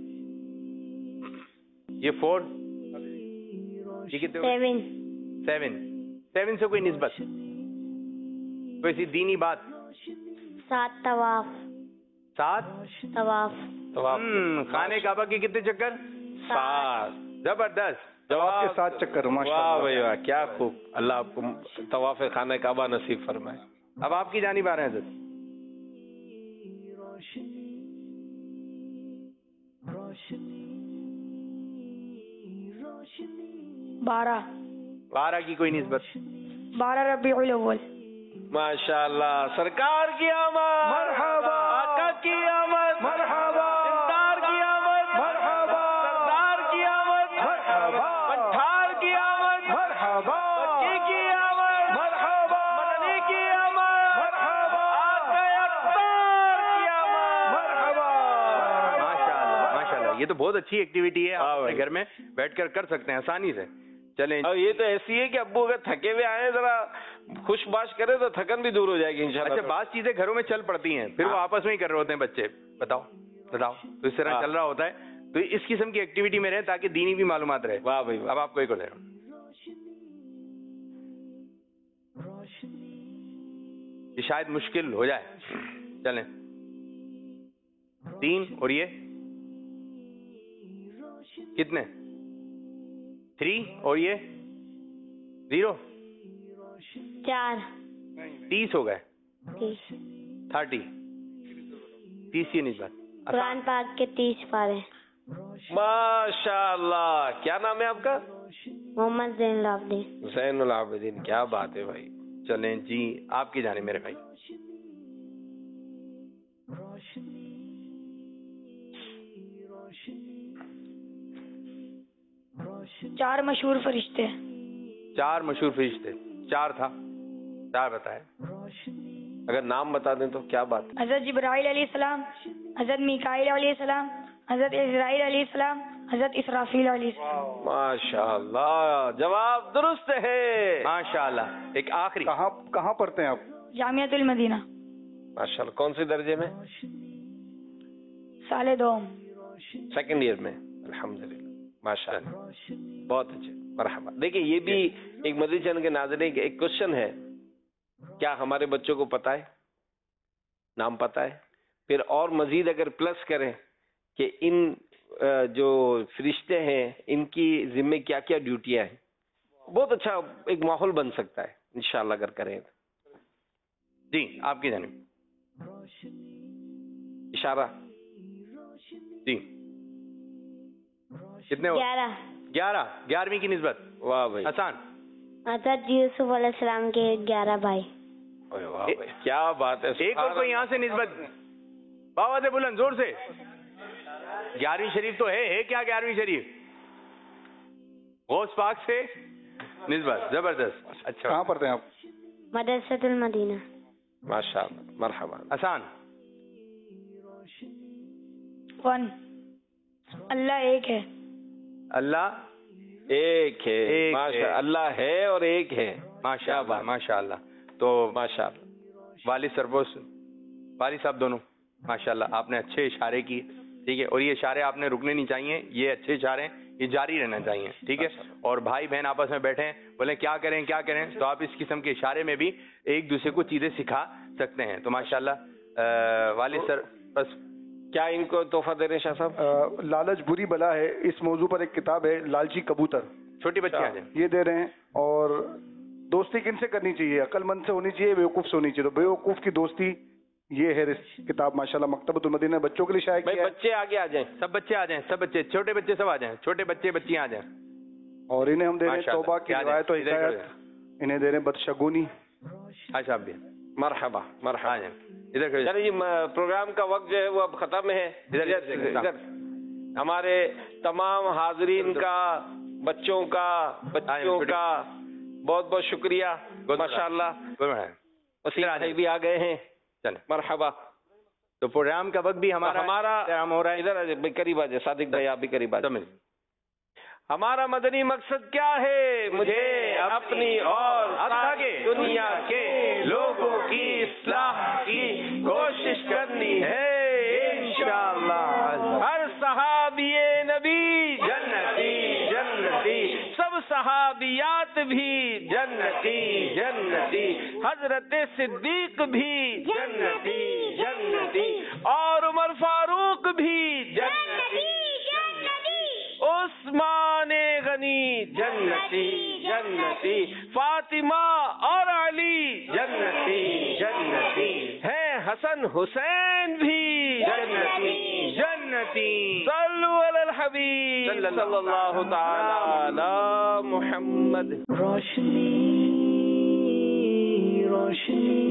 ये फोर, ये कितने? सेवन। सेवन। सेवन से कोई निस्बत, कोई सी दीनी बात? सात तवाफ। सात तवाफ। तवाफ। खाने काबा के कितने चक्कर? सात। जबरदस्त जवाब के साथ चक्कर। वाह भाई वाह, क्या खूब। अल्लाह आपको तवाफ खाने काबा नसीब फरमाए। अब आपकी जानिब आ रहे हैं सर। बारह। बारह की कोई निस्बत? बारह रबीउल अव्वल। माशाल्लाह, सरकार की आमद, मरहबा, आका की आमद, मरहबा, सरदार की आमद, मरहबा, सरदार की आमद, मरहबा, पंठार की आमद, मरहबा, बच्चे की आमद, मरहबा, मदनी की आमद, मरहबा, आका अत्तार की आमद, मरहबा। माशाल्लाह माशाल्लाह, ये तो बहुत अच्छी एक्टिविटी है। आप अपने घर में बैठकर कर सकते हैं आसानी से। चलें, और ये तो ऐसी है कि अब्बू अगर थके हुए आए जरा खुशबाश करे तो थकन भी दूर हो जाएगी इंशाल्लाह। अच्छा, बात चीजें घरों में चल पड़ती हैं, फिर वो आपस में ही कर रहे होते हैं बच्चे। बताओ बताओ, तो इस तरह चल रहा होता है। तो इस किस्म की एक्टिविटी में रहे ताकि दीनी भी मालूमात रहे। वाह भाई। अब आपको एक और दे रहा हूं। ये शायद मुश्किल हो जाए। चलें, तीन और ये کتنے؟ تھری اور یہ زیرو؟ چار. تیس ہو گئے. تیس. تھرٹی. تیس کی نسبت. قرآن پاک کے تیس پارے. ماشاء اللہ. کیا نام ہے آپ کا؟ محمد زین العابدین. زین العابدین. کیا بات ہے بھائی. چلیں جی آپ کی جانب میرے بھائی. چار مشہور فرشتے. چار مشہور فرشتے. چار تھا. چار بتائے. اگر نام بتا دیں تو کیا بات ہے؟ حضرت جبرائیل علیہ السلام، حضرت میکائیل علیہ السلام، حضرت اسرائیل علیہ السلام، حضرت اسرافیل علیہ السلام. ماشاء اللہ. جواب درست ہے. ماشاء اللہ. ایک آخری. کہاں کہاں پڑھتے ہیں آپ؟ جامعۃ المدینہ. ماشاء اللہ. کون سے درجے میں؟ سال دوم. سیکنڈ ایئر میں. الحمدللہ. ماشاء اللہ. بہت اچھے. مرحبا. دیکھیں یہ بھی ایک مدنی چینل کے ناظرین کا ایک کوشچن ہے. کیا ہمارے بچوں کو پتا ہے؟ نام پتا ہے؟ پھر اور مزید اگر پلس کریں کہ ان جو فرشتے ہیں ان کی ذمہ کیا کیا ڈیوٹیاں ہیں, بہت اچھا ایک ماحول بن سکتا ہے انشاءاللہ اگر کریں. جی آپ کی جانب اشارہ. جی کتنے ہو؟ گیارہ. گیارہ. گیارہویں کی نسبت. واہ بھائی. آسان. حضرت یوسف علیہ السلام کے گیارہ بھائی. کیا بات ہے. ایک اور کوئی یہاں سے نسبت بابا سے بلند زور سے. گیارہویں شریف تو ہے ہے کیا گیارہویں شریف؟ غوث پاک سے نسبت. زبردست. اچھا کہاں پڑھتے ہیں آپ؟ مدرسۃ المدینہ. ماشاء اللہ. مرحبا. آسان. ون. اللہ ایک ہے. اللہ ایک ہے. ماشاء اللہ ہے اور ایک ہے. ماشاء اللہ. ماشاء اللہ. تو ماشاء اللہ والد سربوس والد صاحب دونوں ماشاء اللہ آپ نے اچھے اشارے کیے. ٹھیک ہے. اور یہ اشارے آپ نے رکنے نہیں چاہیے. یہ اچھے اشارے یہ جاری رہنا چاہیے. ٹھیک ہے. اور بھائی بہن آپس میں بیٹھے ہیں بولے کیا کریں کیا کریں تو آپ اس قسم کے اشارے میں بھی ایک دوسرے کو چیزیں سکھا سکتے ہیں. تو ماشاء اللہ والد سر بس کیا ان کو تحفہ دے رہے ہیں شاہ صاحب؟ لالچ بری بلا ہے. اس موضوع پر ایک کتاب ہے لالچی کبوتر. چھوٹی بچی آ جائیں. یہ دے رہے ہیں. اور دوستی کن سے کرنی چاہیے؟ عقل مند سے ہونی چاہیے, بیوقوف سے ہونی چاہیے. تو بیوقوف کی دوستی یہ ہے کتاب ماشاءاللہ مکتبۃ المدینہ بچوں کے لیے شائع کیا ہے. بچے آگے آ جائیں. سب بچے آ جائیں. سب بچے چھوٹے بچے سب آ جائیں. چھوٹے بچے بچیاں آ جائیں. اور انہیں ہم دے رہے ہیں توبہ کی روایت و ہدایت. انہیں دے رہے ہیں بدشگونی. اچھا آپ بھی مرحبا. مرحبا. ادھر چلیے جی پروگرام کا وقت جو ہے وہ اب ختم ہے. ادھر ہمارے تمام حاضرین کا, بچوں کا, بچوں کا بہت بہت شکریہ. ماشاءاللہ وسیم بھائی بھی آ گئے ہیں. چلیں مرحبا. تو پروگرام کا وقت بھی ہمارا ہمارا ہو رہا ہے. ادھر قریب آ جائے. صادق بھائی آپ بھی قریب آ جائیں. ہمارا مدنی مقصد کیا ہے؟ مجھے اپنی اور دنیا کے لوگوں کی اصلاح کی کوشش کرنی ہے انشاءاللہ. ہر صحابی نبی جنتی جنتی, سب صحابیات بھی جنتی جنتی, حضرت صدیق بھی جنتی جنتی, اور عمر فاروق بھی جنتی جنتی, عثمان غنی جنتی جنتی, فاطمہ اور علی جنتی جنتی, ہے حسن حسین بھی جنتی جنتی. صلو علی الحبیب صلی اللہ تعالی علی محمد. روشنی روشنی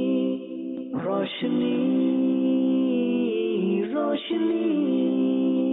روشنی روشنی